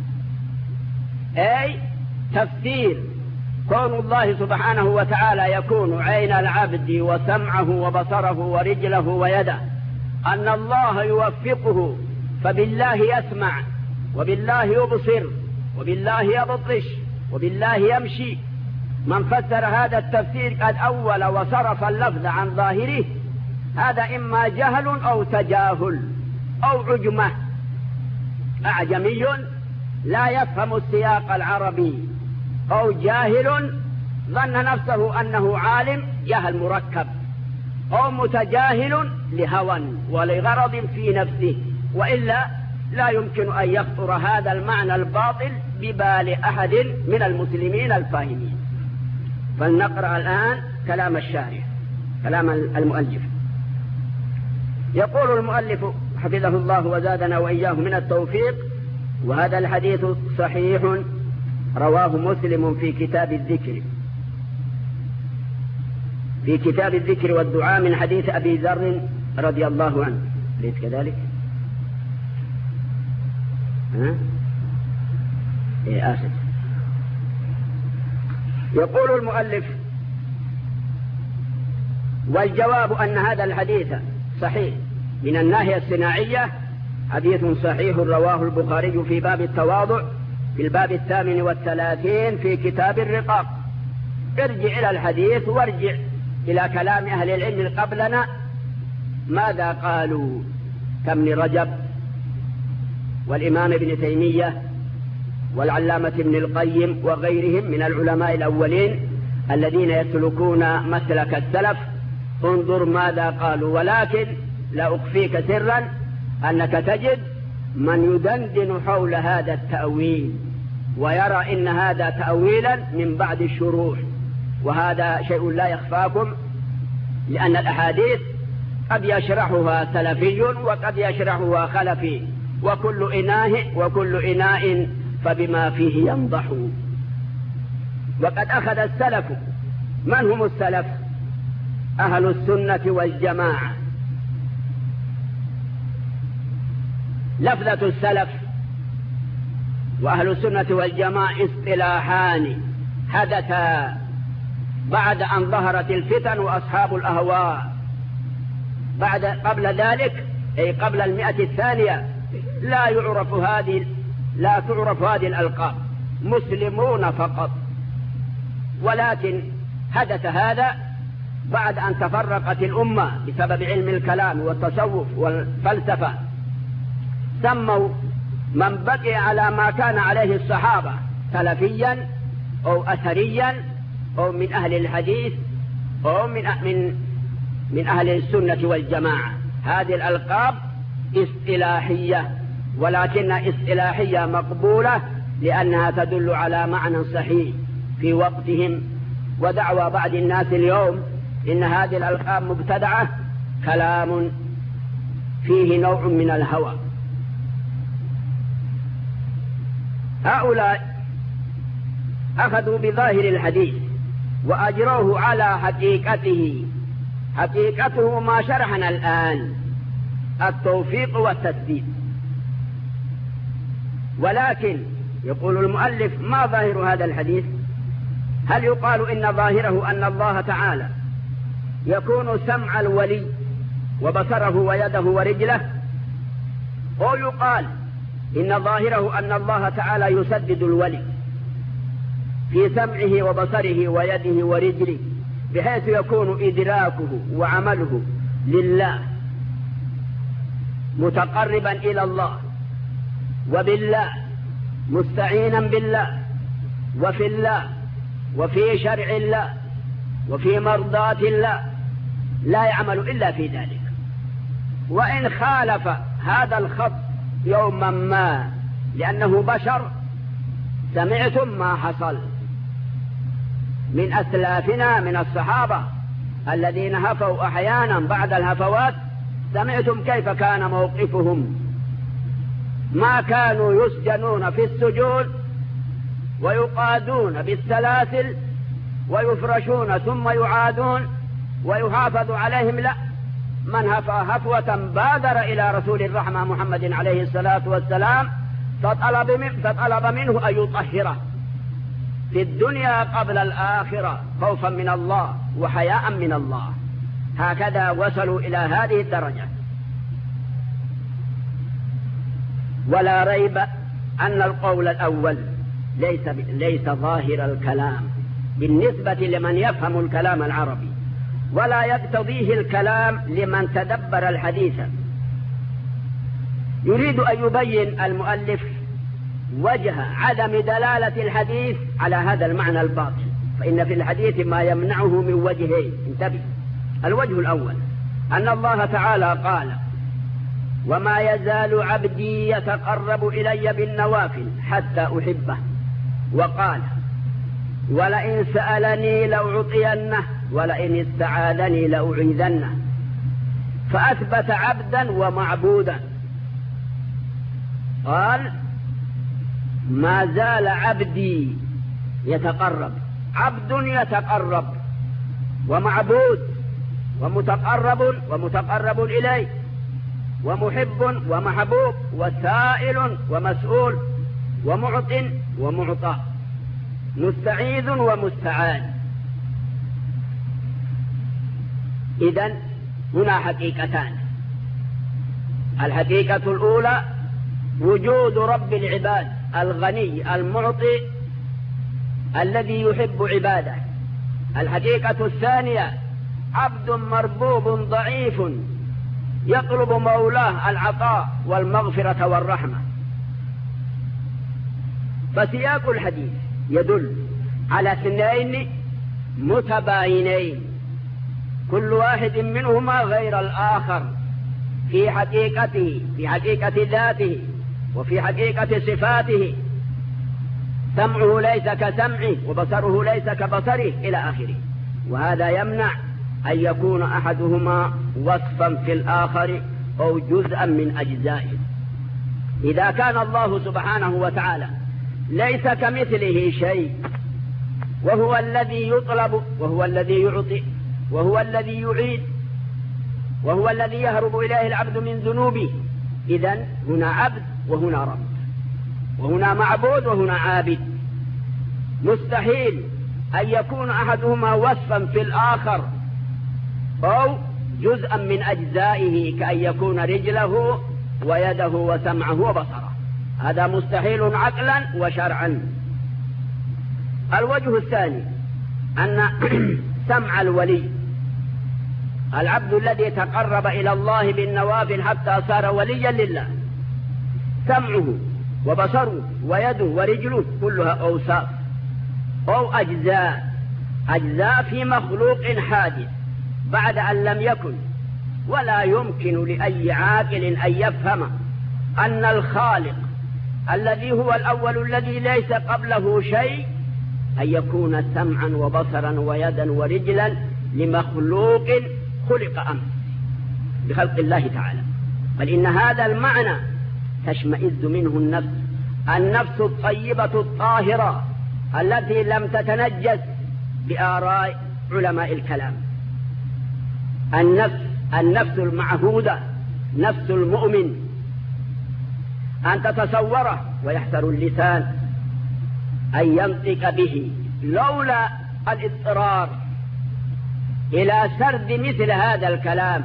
أي تفسير كون الله سبحانه وتعالى يكون عين العبد وسمعه وبصره ورجله ويده، أن الله يوفقه فبالله يسمع وبالله يبصر وبالله يبطش وبالله يمشي. من فسر هذا التفسير قد أول وصرف اللفظ عن ظاهره، هذا إما جهل أو تجاهل أو عجمة، أعجمي لا يفهم السياق العربي، أو جاهل ظن نفسه أنه عالم جهل مركب، أو متجاهل لهوى ولغرض في نفسه، وإلا لا يمكن أن يخطر هذا المعنى الباطل ببال أحد من المسلمين الفاهمين. فلنقرأ الآن كلام الشارح، كلام المؤلف. يقول المؤلف حفظه الله وزادنا وإياه من التوفيق: وهذا الحديث صحيح رواه مسلم في كتاب الذكر والدعاء من حديث أبي ذر رضي الله عنه. ليس كذلك؟ آسف. يقول المؤلف: والجواب أن هذا الحديث صحيح من الناحية الصناعية، حديث صحيح رواه البخاري في باب التواضع في الباب 38 في كتاب الرقاق. ارجع إلى الحديث وارجع إلى كلام أهل العلم قبلنا ماذا قالوا، كابن رجب والإمام ابن تيمية والعلامة ابن القيم وغيرهم من العلماء الأولين الذين يسلكون مسلك السلف. انظر ماذا قالوا. ولكن لا أخفيك سرا أنك تجد من يدندن حول هذا التأويل ويرى إن هذا تأويلا من بعد الشروح، وهذا شيء لا يخفاكم، لأن الأحاديث قد يشرحها سلفي وقد يشرحها خلفي، وكل إناء فبما فيه ينضح. وقد أخذ السلف. من هم السلف؟ أهل السنة والجماعة. لفظة السلف وأهل السنة والجماعة اصطلاحان حدثا بعد أن ظهرت الفتن وأصحاب الأهواء. قبل ذلك أي قبل 100 الثانية لا تعرف هذه الألقاب، مسلمون فقط. ولكن حدث هذا بعد أن تفرقت الأمة بسبب علم الكلام والتصوف والفلسفة. سموا من بقي على ما كان عليه الصحابة سلفيا أو أثريا أو من أهل الحديث أو من أهل السنة والجماعة. هذه الألقاب اصطلاحية، ولكن اصطلاحية مقبولة لأنها تدل على معنى صحيح في وقتهم. ودعوى بعض الناس اليوم إن هذه الألقاب مبتدعة كلام فيه نوع من الهوى. هؤلاء أخذوا بظاهر الحديث وأجروه على حقيقته. حقيقته ما شرحنا الآن، التوفيق والتسديد. ولكن يقول المؤلف: ما ظاهر هذا الحديث؟ هل يقال إن ظاهره أن الله تعالى يكون سمع الولي وبصره ويده ورجله، أو يقال إن ظاهره أن الله تعالى يسدد الولي في سمعه وبصره ويده ورجله بحيث يكون إدراكه وعمله لله متقربا إلى الله وبالله مستعينا بالله وفي الله وفي شرع الله وفي مرضاة الله، لا يعمل إلا في ذلك. وإن خالف هذا الخط يوما ما لأنه بشر، سمعتم ما حصل من أسلافنا من الصحابة الذين هفوا أحيانا بعد الهفوات. سمعتم كيف كان موقفهم، ما كانوا يسجنون في السجون ويقادون بالسلاسل ويفرشون ثم يعادون ويحافظ عليهم. لا، من هفى هفوة بادر إلى رسول الرحمة محمد عليه الصلاة والسلام فطلب منه أن يطهره في الدنيا قبل الآخرة خوفا من الله وحياء من الله. هكذا وصلوا إلى هذه الدرجة. ولا ريب أن القول الأول ليس ظاهر الكلام بالنسبة لمن يفهم الكلام العربي، ولا يقتضيه الكلام لمن تدبر الحديث. يريد أن يبين المؤلف وجه عدم دلالة الحديث على هذا المعنى الباطل، فإن في الحديث ما يمنعه من وجهين. انتبه. الوجه الأول أن الله تعالى قال: وما يزال عبدي يتقرب إلي بالنوافل حتى أحبه. وقال: ولئن سألني لأعطينه ولئن استعاذني لأعيذنه. فأثبت عبدا ومعبودا. قال: ما زال عبدي يتقرب. عبد يتقرب ومعبود ومتقرب إليه ومحب ومحبوب وسائل ومسؤول ومعط ومعطى، مستعيذ ومستعان. إذن هنا حقيقتان. الحقيقة الأولى وجود رب العباد الغني المعطي الذي يحب عباده. الحقيقة الثانية عبد مربوب ضعيف يطلب مولاه العطاء والمغفرة والرحمة. فسياق الحديث يدل على اثنين متباينين، كل واحد منهما غير الآخر في حقيقته، في حقيقة ذاته وفي حقيقة صفاته. سمعه ليس كسمعه وبصره ليس كبصره إلى آخره. وهذا يمنع أن يكون أحدهما وصفا في الآخر أو جزءا من أجزائه. إذا كان الله سبحانه وتعالى ليس كمثله شيء، وهو الذي يطلب، وهو الذي يعطي، وهو الذي يعيد، وهو الذي يهرب إليه العبد من ذنوبه، إذن هنا عبد وهنا رب، وهنا معبود وهنا عابد. مستحيل أن يكون أحدهما وصفا في الآخر أو جزءا من أجزائه، كأن يكون رجله ويده وسمعه وبصره. هذا مستحيل عقلا وشرعا. الوجه الثاني أن سمع الولي، العبد الذي تقرب إلى الله بالنوافل حتى صار وليا لله، سمعه وبصره ويده ورجله كلها أوصاف أو أجزاء في مخلوق حادث بعد أن لم يكن. ولا يمكن لأي عاقل أن يفهم أن الخالق الذي هو الأول الذي ليس قبله شيء أن يكون سمعا وبصرا ويدا ورجلا لمخلوق خلق أمس بخلق الله تعالى. بل إن هذا المعنى تشمئز منه النفس الطيبة الطاهرة التي لم تتنجس بآراء علماء الكلام. النفس المعهودة، نفس المؤمن، أن تتصوره ويحسر اللسان أن ينطق به لولا الاضطرار إلى سرد مثل هذا الكلام.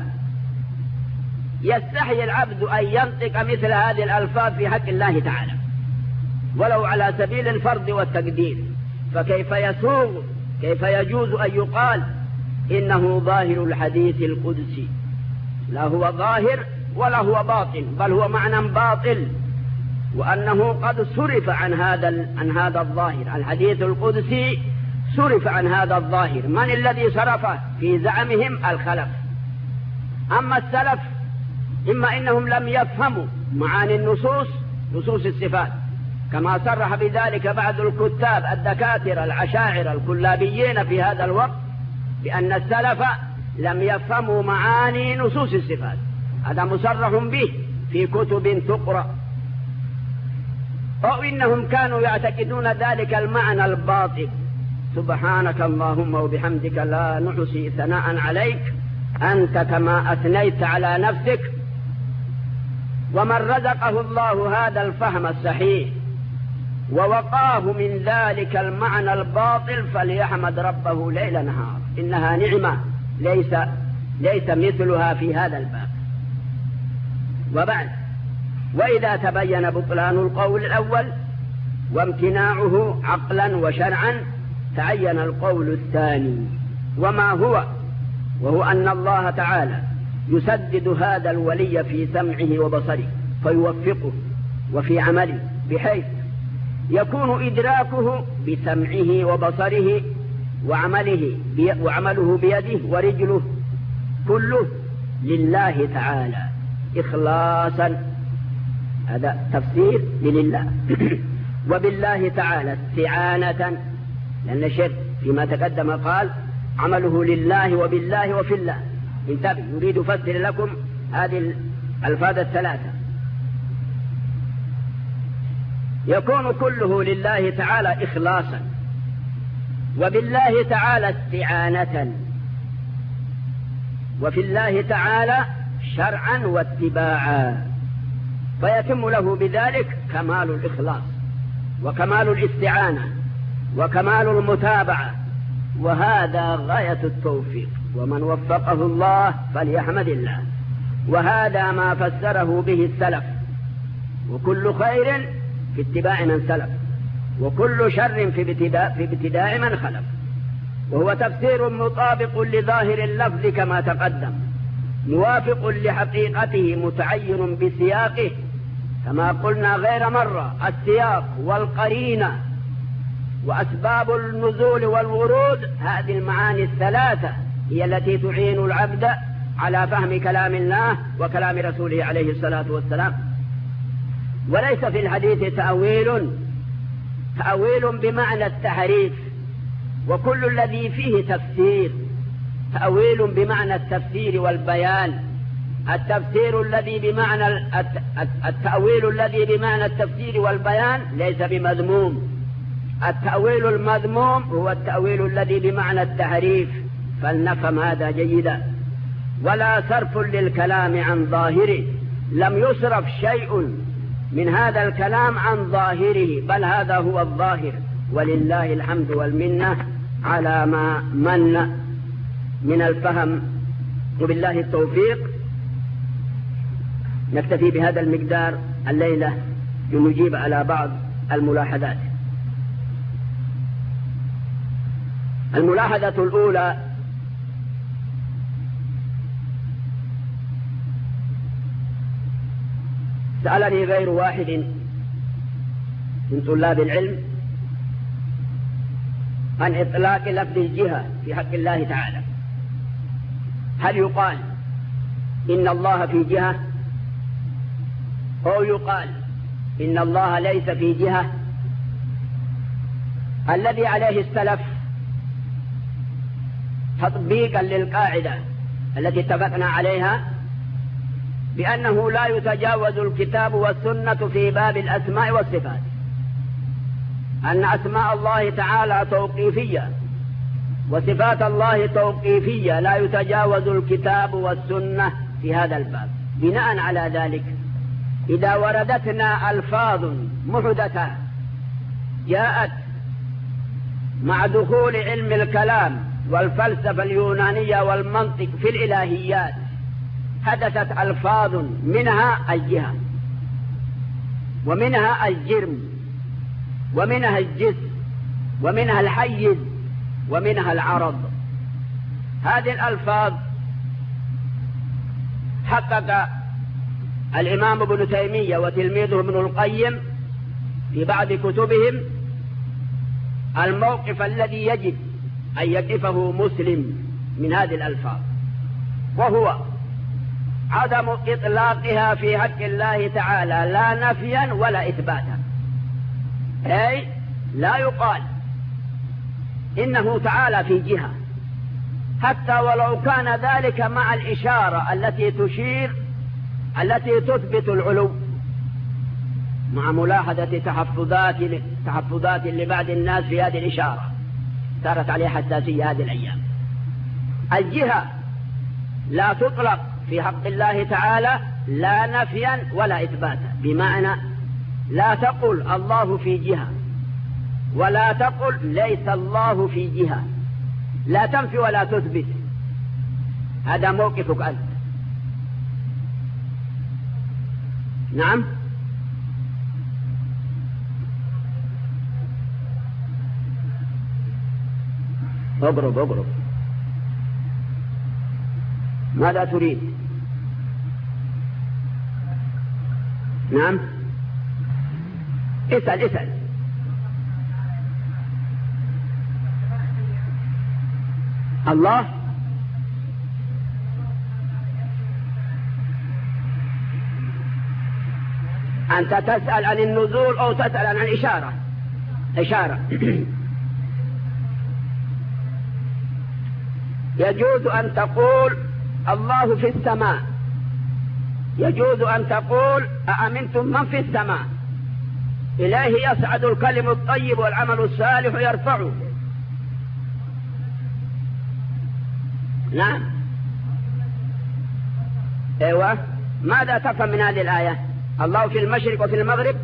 يستحي العبد أن ينطق مثل هذه الألفاظ في حق الله تعالى ولو على سبيل الفرض والتقدير، فكيف يسوغ، كيف يجوز أن يقال إنه ظاهر الحديث القدسي؟ لا هو ظاهر ولا هو باطن، بل هو معنى باطل، وأنه قد صرف عن هذا الظاهر. الحديث القدسي صرف عن هذا الظاهر. من الذي صرفه؟ في زعمهم الخلف. أما السلف إما إنهم لم يفهموا معاني النصوص، نصوص الصفات، كما صرح بذلك بعض الكتاب الدكاترة العشاعرة الكلابيين في هذا الوقت، بأن السلف لم يفهموا معاني نصوص الصفات. هذا مصرح به في كتب تقرأ. أو إنهم كانوا يعتقدون ذلك المعنى الباطل. سبحانك اللهم وبحمدك لا نحصي ثناء عليك أنت كما أثنيت على نفسك. ومن رزقه الله هذا الفهم الصحيح ووقاه من ذلك المعنى الباطل فليحمد ربه ليل نهار، إنها نعمة ليس مثلها في هذا الباب. وبعد، وإذا تبين بطلان القول الأول وامتناعه عقلا وشرعا تعين القول الثاني، وما هو؟ وهو أن الله تعالى يسدد هذا الولي في سمعه وبصره فيوفقه وفي عمله، بحيث يكون إدراكه بسمعه وبصره وعمله بيده ورجله كله لله تعالى إخلاصا. هذا تفسير لله. وبالله تعالى استعانة، لأن الشيخ فيما تقدم قال عمله لله وبالله وفي الله. انتبه، يريد أفسر لكم هذه الألفاظ الثلاثة. يكون كله لله تعالى إخلاصا، وبالله تعالى استعانة، وفي الله تعالى شرعا واتباعا، فيتم له بذلك كمال الإخلاص وكمال الاستعانة وكمال المتابعة، وهذا غاية التوفيق. ومن وفقه الله فليحمد الله. وهذا ما فسره به السلف. وكل خير في اتباع من سلف، وكل شر في ابتداء من خلف. وهو تفسير مطابق لظاهر اللفظ كما تقدم، موافق لحقيقته، متعين بسياقه كما قلنا غير مرة. السياق والقرينة وأسباب النزول والورود، هذه المعاني الثلاثة هي التي تعين العبد على فهم كلام الله وكلام رسوله عليه الصلاة والسلام. وليس في الحديث تأويل بمعنى التحريف، وكل الذي فيه تأويل بمعنى التفسير والبيان. التفسير الذي بمعنى التأويل الذي بمعنى التفسير والبيان ليس بمذموم. التأويل المذموم هو التأويل الذي بمعنى التحريف، فلنفهم هذا جيدا. ولا صرف للكلام عن ظاهره، لم يصرف شيء من هذا الكلام عن ظاهره، بل هذا هو الظاهر، ولله الحمد والمنة على ما من الفهم، وبالله التوفيق. نكتفي بهذا المقدار الليلة لنجيب على بعض الملاحظات. الملاحظة الأولى: سألني غير واحد من طلاب العلم عن إطلاق لفظ الجهة في حق الله تعالى. هل يقال إن الله في جهة، أو يقال إن الله ليس في جهة؟ الذي عليه السلف تطبيقا للقاعدة التي اتفقنا عليها بأنه لا يتجاوز الكتاب والسنة في باب الأسماء والصفات، أن أسماء الله تعالى توقيفية وصفات الله توقيفية، لا يتجاوز الكتاب والسنة في هذا الباب. بناء على ذلك إذا وردتنا ألفاظ محدثة جاءت مع دخول علم الكلام والفلسفة اليونانية والمنطق في الإلهيات، حدثت ألفاظ منها الجهة، ومنها الجرم، ومنها الجسم، ومنها الحيز، ومنها العرض. هذه الألفاظ حقق الإمام ابن تيمية وتلميذه ابن القيم في بعض كتبهم الموقف الذي يجب أن يقفه مسلم من هذه الألفاظ، وهو عدم إطلاقها في حق الله تعالى لا نفيا ولا إثباتا. أي لا يقال إنه تعالى في جهة، حتى ولو كان ذلك مع الإشارة التي تشير، التي تثبت العلو، مع ملاحظة تحفظات لبعض الناس في هذه الإشارة، صارت عليها حساسية هذه الأيام. الجهة لا تطلق في حق الله تعالى لا نفيا ولا إثباتا، بمعنى لا تقل الله في جهة، ولا تقل ليس الله في جهة، لا تنفي ولا تثبت. هذا موقفك أنت. نعم. اقرب. ماذا تريد؟ نعم، اسأل. الله أنت تسأل عن النزول أو تسأل عن إشارة. يجوز أن تقول الله في السماء، يجوز أن تقول أأمنتم من في السماء، إليه يصعد الكلم الطيب والعمل الصالح يرفعه. نعم. ايوه. ماذا تفهم من هذه الآية؟ الله في المشرق وفي المغرب.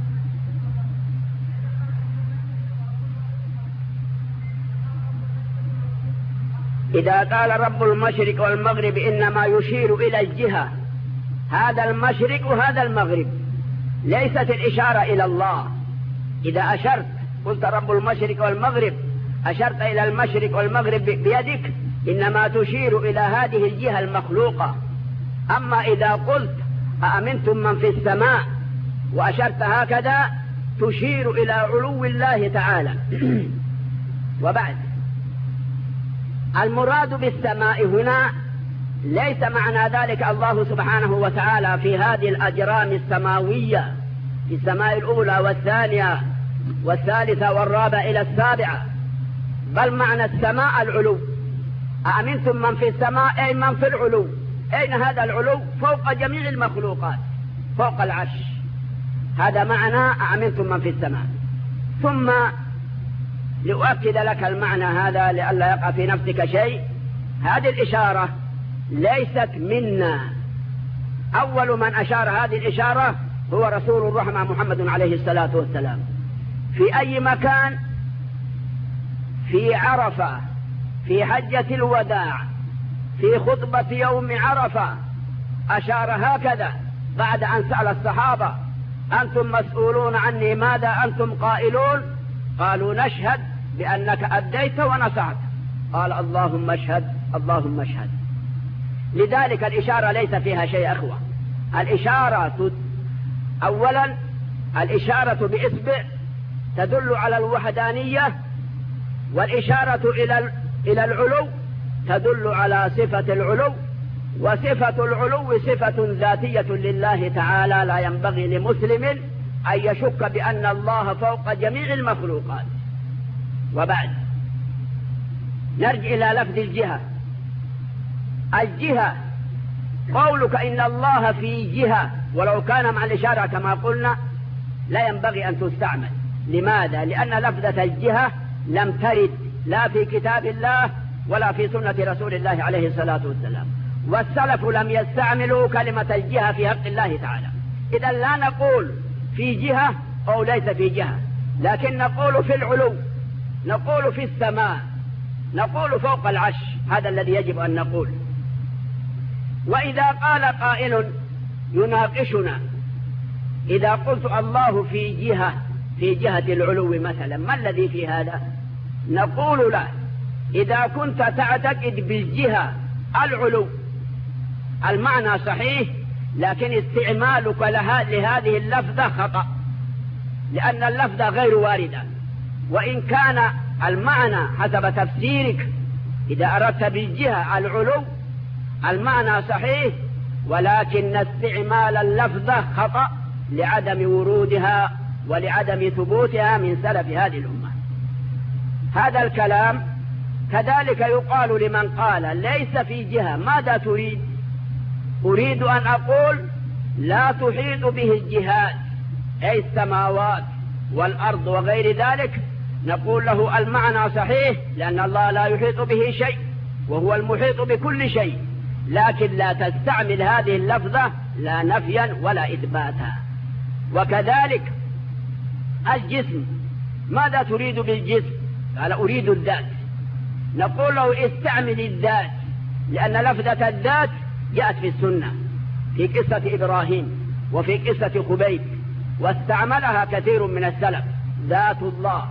إذا قال رب المشرق والمغرب إنما يشير إلى الجهة، هذا المشرق وهذا المغرب، ليست الإشارة إلى الله. إذا أشرت قلت رب المشرق والمغرب، أشرت إلى المشرق والمغرب بيدك، إنما تشير إلى هذه الجهة المخلوقة. أما إذا قلت أأمنتم من في السماء وأشرت هكذا، تشير إلى علو الله تعالى. وبعد، المراد بالسماء هنا ليس معنى ذلك الله سبحانه وتعالى في هذه الأجرام السماوية، في السماء الأولى والثانية والثالثة والرابعة إلى السابعة، بل معنى السماء العلو. أأمنتم من في السماء أي من في العلو. أين هذا العلو؟ فوق جميع المخلوقات، فوق العرش. هذا معنى أأمنتم من في السماء. ثم لأؤكد لك المعنى هذا لئلا يقع في نفسك شيء، هذه الإشارة ليست منا. أول من أشار هذه الإشارة هو رسول الرحمة محمد عليه الصلاة والسلام. في أي مكان؟ في عرفة، في حجة الوداع، في خطبة يوم عرفة أشار هكذا بعد أن سأل الصحابة: أنتم مسؤولون عني، ماذا أنتم قائلون؟ قالوا: نشهد بأنك أديت ونصحت. قال: اللهم اشهد، اللهم اشهد. لذلك الإشارة ليس فيها شيء أخوة. الإشارة أولا الإشارة بإصبع تدل على الوحدانية، والإشارة إلى العلو تدل على صفة العلو، وصفة العلو صفة ذاتية لله تعالى، لا ينبغي لمسلم أن يشك بأن الله فوق جميع المخلوقات. وبعد نرجع إلى لفظ الجهة. الجهة قولك إن الله في جهة، ولو كان مع الإشارة كما قلنا لا ينبغي أن تستعمل. لماذا؟ لأن لفظة الجهة لم ترد لا في كتاب الله ولا في سنة رسول الله عليه الصلاة والسلام، والسلف لم يستعملوا كلمة الجهة في حق الله تعالى. إذا لا نقول في جهة أو ليس في جهة، لكن نقول في العلو، نقول في السماء، نقول فوق العرش. هذا الذي يجب أن نقول. وإذا قال قائل يناقشنا: إذا قلت الله في جهة، في جهة العلو مثلا، ما الذي في هذا؟ نقول له: إذا كنت تعتقد بالجهة العلو المعنى صحيح، لكن استعمالك لهذه اللفظة خطأ، لأن اللفظة غير واردة. وإن كان المعنى حسب تفسيرك إذا أردت بالجهة العلو المعنى صحيح، ولكن استعمال اللفظة خطأ لعدم ورودها ولعدم ثبوتها من سلف هذه الأمة. هذا الكلام كذلك يقال لمن قال ليس في جهة. ماذا تريد؟ أريد أن أقول لا تحيط به الجهات، أي السماوات والأرض وغير ذلك. نقول له المعنى صحيح، لأن الله لا يحيط به شيء وهو المحيط بكل شيء، لكن لا تستعمل هذه اللفظة لا نفيا ولا إثباتا. وكذلك الجسم، ماذا تريد بالجسم؟ قال: أريد الذات. نقول له استعمل الذات، لأن لفظة الذات جاءت في السنة في قصة إبراهيم وفي قصة خبيب، واستعملها كثير من السلف، ذات الله.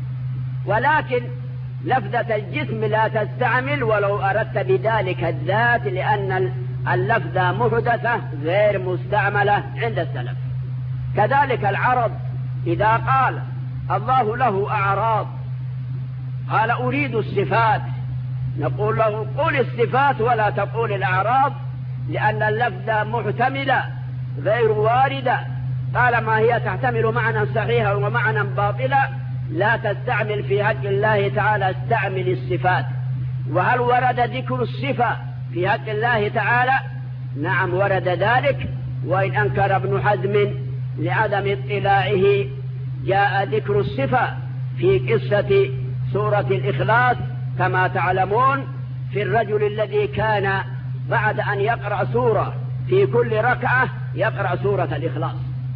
ولكن لفظة الجسم لا تستعمل ولو أردت بذلك الذات، لأن اللفظة محدثة غير مستعملة عند السلف. كذلك العرض، إذا قال الله له أعراض قال أريد الصفات، نقول له قل الصفات ولا تقول الأعراض، لأن اللفظة محتملة غير واردة. طالما هي تحتمل معنى صحيحا ومعنى باطلا لا تستعمل في حق الله تعالى، استعمل الصفات. وهل ورد ذكر الصفة في حق الله تعالى؟ نعم ورد ذلك، وإن أنكر ابن حزم لعدم اطلاعه جاء ذكر الصفة في قصة سورة الإخلاص كما تعلمون، في الرجل الذي كان بعد أن يقرأ سورة في كل ركعة يقرأ سورة الإخلاص.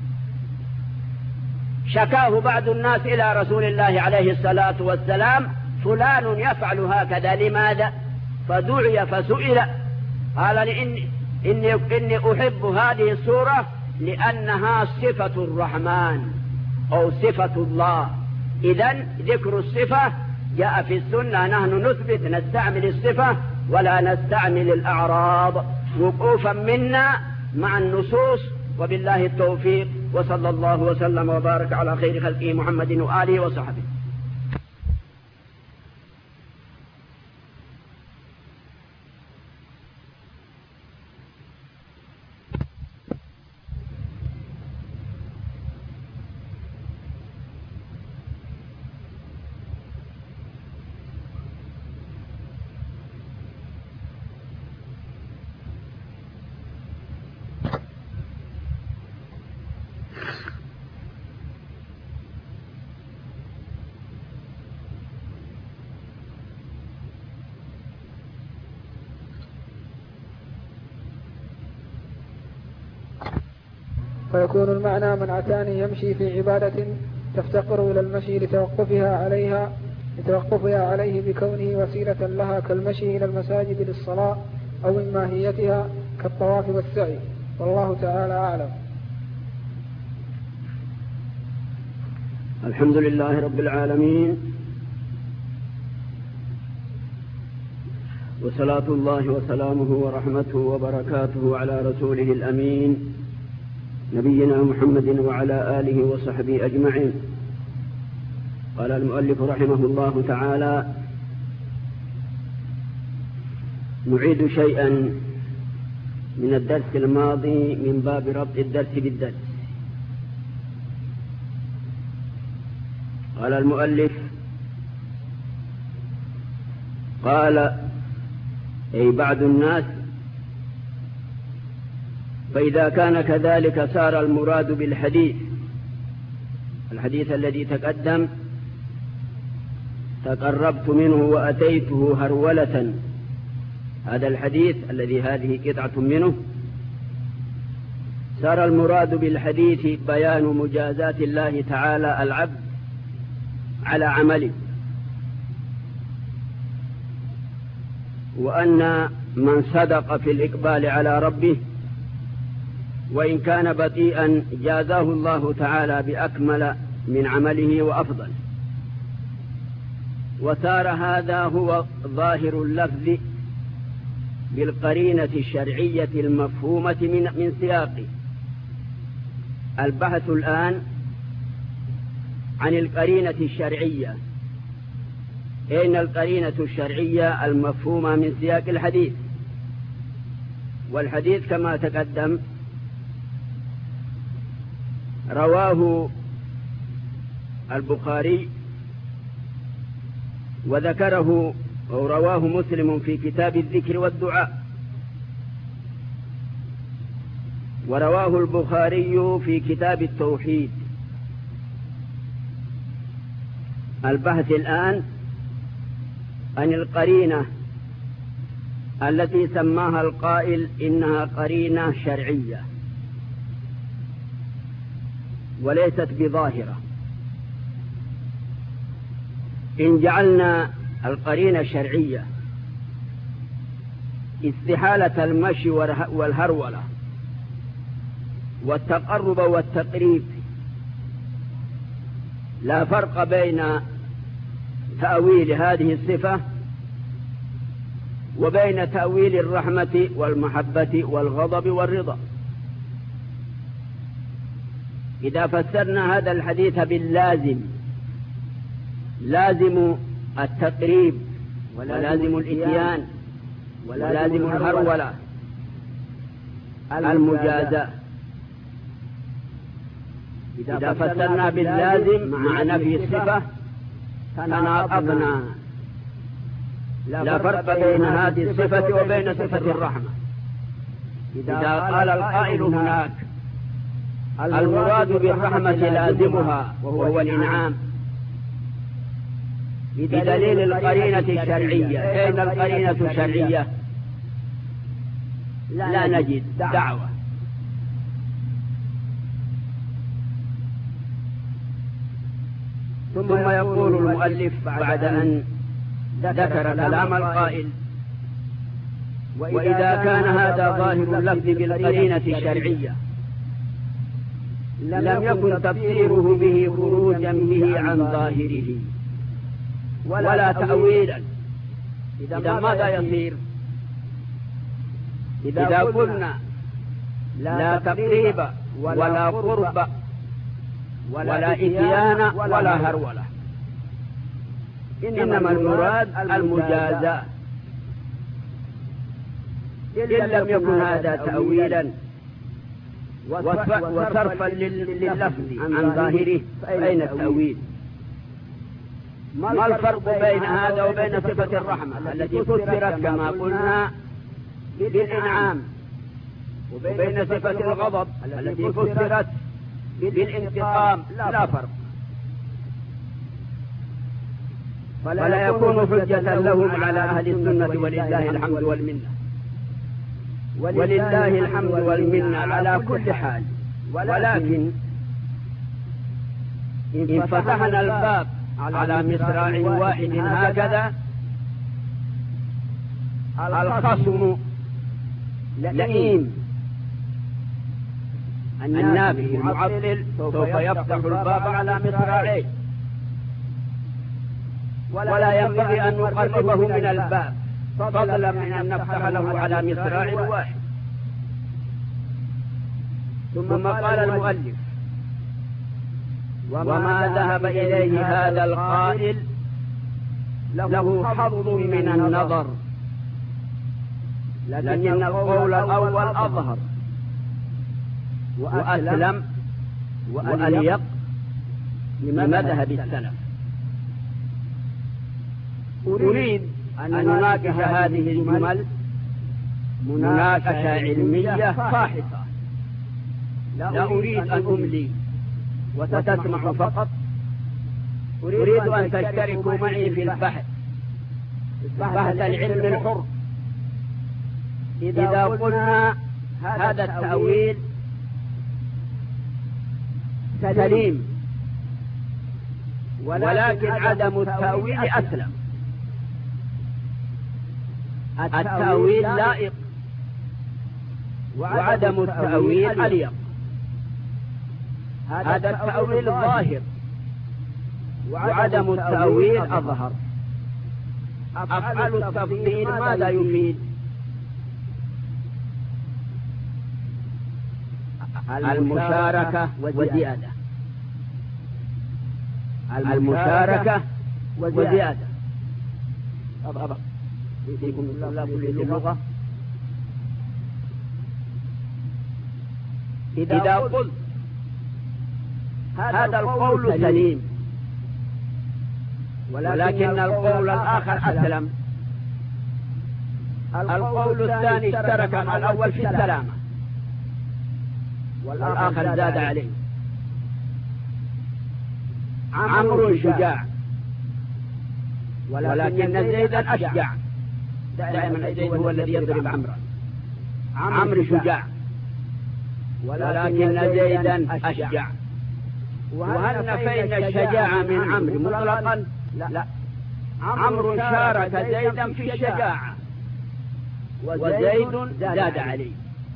شكاه بعض الناس إلى رسول الله عليه الصلاة والسلام: فلان يفعل هكذا، لماذا؟ فدعي فسئل، قال: إني أحب هذه السورة لأنها صفة الرحمن أو صفة الله. إذن ذكر الصفة جاء في السنة، نحن نثبت نستعمل الصفة ولا نستعمل الأعراض، وقوفا منا مع النصوص. وبالله التوفيق، وصلى الله وسلم وبارك على خير خلقه محمد وآله وصحبه. فيكون المعنى من أتاني يمشي في عبادة تفتقر إلى المشي لتوقفها عليه بكونه وسيلة لها كالمشي إلى المساجد للصلاة أو من ماهيتها كالطواف والسعي، والله تعالى أعلم. الحمد لله رب العالمين، وصلاة الله وسلامه ورحمته وبركاته على رسوله الأمين نبينا محمد وعلى آله وصحبه أجمعين. قال المؤلف رحمه الله تعالى: نعيد شيئا من الدرس الماضي من باب ربط الدرس بالدرس. قال المؤلف: قال أي بعض الناس: فإذا كان كذلك صار المراد بالحديث الذي تقدم تقربت منه وأتيته هرولة، هذا الحديث الذي هذه قطعة منه، صار المراد بالحديث بيان مجازات الله تعالى العبد على عمله، وأن من صدق في الإقبال على ربه وإن كان بطيئا جازاه الله تعالى بأكمل من عمله وأفضل. وصار هذا هو ظاهر اللفظ بالقرينة الشرعية المفهومة من سياقه. البحث الآن عن القرينة الشرعية. أين القرينة الشرعية المفهومة من سياق الحديث؟ والحديث كما تقدم رواه البخاري وذكره أو رواه مسلم في كتاب الذكر والدعاء، ورواه البخاري في كتاب التوحيد. البحث الآن عن القرينة التي سماها القائل إنها قرينة شرعية وليست بظاهرة. إن جعلنا القرينة الشرعية استحالة المشي والهرولة والتقرب والتقريب، لا فرق بين تأويل هذه الصفة وبين تأويل الرحمة والمحبة والغضب والرضا. إذا فسرنا هذا الحديث باللازم، لازم التقريب ولازم الإتيان ولازم الهرولة المجازة، إذا فسرنا باللازم مع نفي الصفة تناقضنا، لا فرق بين هذه الصفة وبين صفة الرحمة. إذا قال القائل هناك المراد بالرحمة لازمها وهو الإنعام بدليل القرينة الشرعية، أين القرينة الشرعية؟ لا نجد دعوة. ثم يقول المؤلف بعد أن ذكر كلام القائل: وإذا كان هذا ظاهر اللفظ بالقرينة الشرعية لم يكن تفسيره به خروجا به عن ظاهره ولا تأويلا. إذا ماذا يصير؟ إذا قلنا لا تقريب ولا قرب ولا إتيان ولا هرولة، إنما المراد المجازاة، إن لم يكن هذا تأويلا وصرفا لللفظ عن ظاهره فأين التأويل؟ ما الفرق بين هذا وبين صفة الرحمة التي فسرت كما قلنا بالإنعام، وبين صفة الغضب التي فسرت بالانتقام؟ لا فرق. فلا يكون حجة لهم على أهل السنة ولله الحمد والمنة، ولله الحمد والمنة على كل حال ولكن إن فتحنا الباب على مصراع واحد هكذا الخصم لئيم النافي المعطل سوف يفتح الباب على مصراعين، ولا ينبغي أن نقربه من الباب فضلا من أن نفتح له على مصراع واحد. ثم قال المؤلف: وما ذهب إليه هذا القائل له حظ من النظر، لكن القول الأول أظهر وأسلم وأليق لمذهب السلف. أريد أن نناقش هذه الجمل مناقشة علمية فاحصة، لا أريد أن أملي وتسمع فقط، أريد أن تشتركوا معي في البحث العلم الحر. إذا قلنا هذا التأويل سليم ولكن عدم التأويل أسلم، التأويل لائق وعدم التأويل أليق. هذا التأويل ظاهر وعدم التأويل أظهر. أفعل التفضيل ماذا يفيد؟ المشاركة وزيادة، المشاركة وزيادة. طبعا يديكم الله كل اللغة. إذا قلت هذا القول سليم ولكن القول الآخر أسلم، القول الثاني اشترك مع الأول في السلامة والآخر زاد عليه. عمرو شجاع ولكن زيدا أشجع، دائما زيد هو الذي يضرب عمرو. عمرو شجاع ولكن زيدا أشجع. وهل نفينا الشجاعة من عمرو مطلقا؟ لا، عمرو شارك زيدا في الشجاعة وزيد زاد عليه.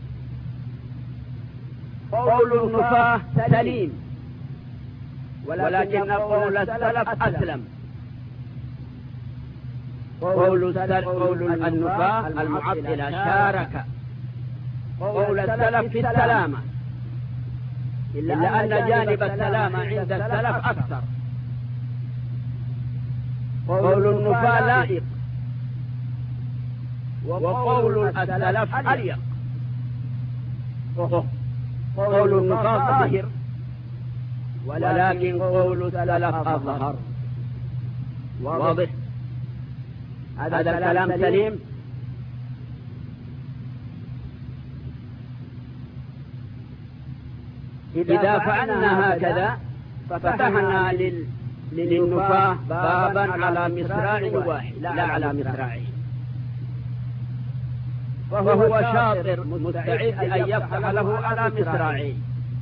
قول النفاة سليم ولكن قول السلف أسلم. قول النفاة المعطلة شارك قول السلف في السلامة، إلا أن جانب السلامة عند السلف أكثر. قول النفاة لائق وقول السلف أليق. قول النفاة ظاهر ولكن قول السلف أظهر. واضح؟ هذا الكلام سليم. إذا فعلنا هكذا ففتحنا للنفاة بابا على مصراع واحد لا على مصراعين، فهو شاطر مستعد أن يفتح له على مصراعين.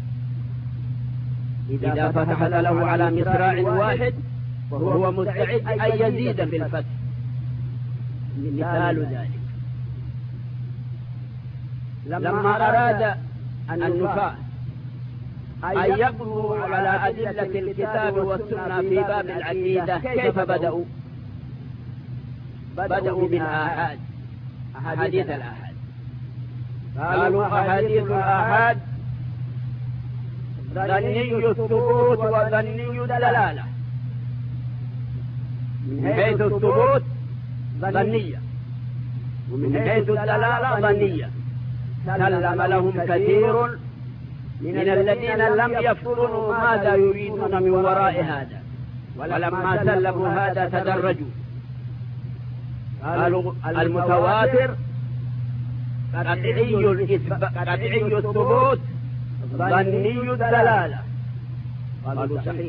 إذا فتح له على مصراع واحد فهو مستعد أن يزيد في الفتح. مثال ذلك لما أراد النفاة أن يقضوا على أدلة الكتاب والسنة في باب العقيدة، كيف بدأوا؟ بدأوا بالآحاد، أحاديث الآحاد. قالوا أحاديث الآحاد ظني الثبوت وظني الدلالة. من حيث الثبوت ظنية ومن حيث الدلالة ظنية. سلم لهم كثير من الذين لم يفطنوا ماذا يريدون من وراء هذا، ولما سلموا هذا تدرجوا. قالوا المتواتر قطعي الثبوت ظني الدلالة. قالوا صحيح.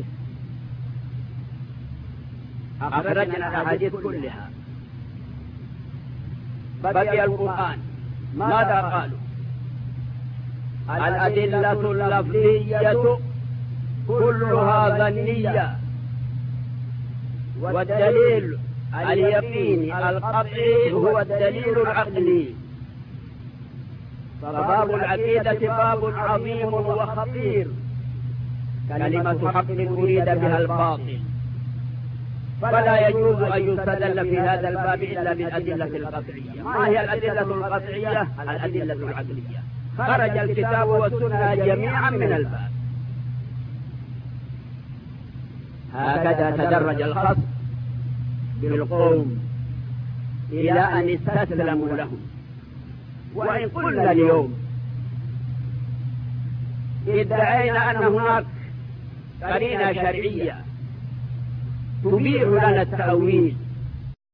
أخرجنا الأحاديث كلها. بقي القرآن، ماذا قالوا؟ الأدلة اللفظية كلها ظنية، والدليل اليقيني القطعي هو الدليل العقلي. فباب العقيدة باب عظيم وخطير، كلمة حق أريد بها الباطل، فلا يجوز أن يستدل في هذا الباب إلا بالأدلة القطعية. ما هي الأدلة القطعية؟ الأدلة العقلية. خرج الكتاب والسنة جميعا من الباب. هكذا تدرج الخصم بالقوم إلى أن استسلموا لهم. وإن قلنا اليوم ادعينا أن هناك قرينة شرعية تبيح لنا التأويل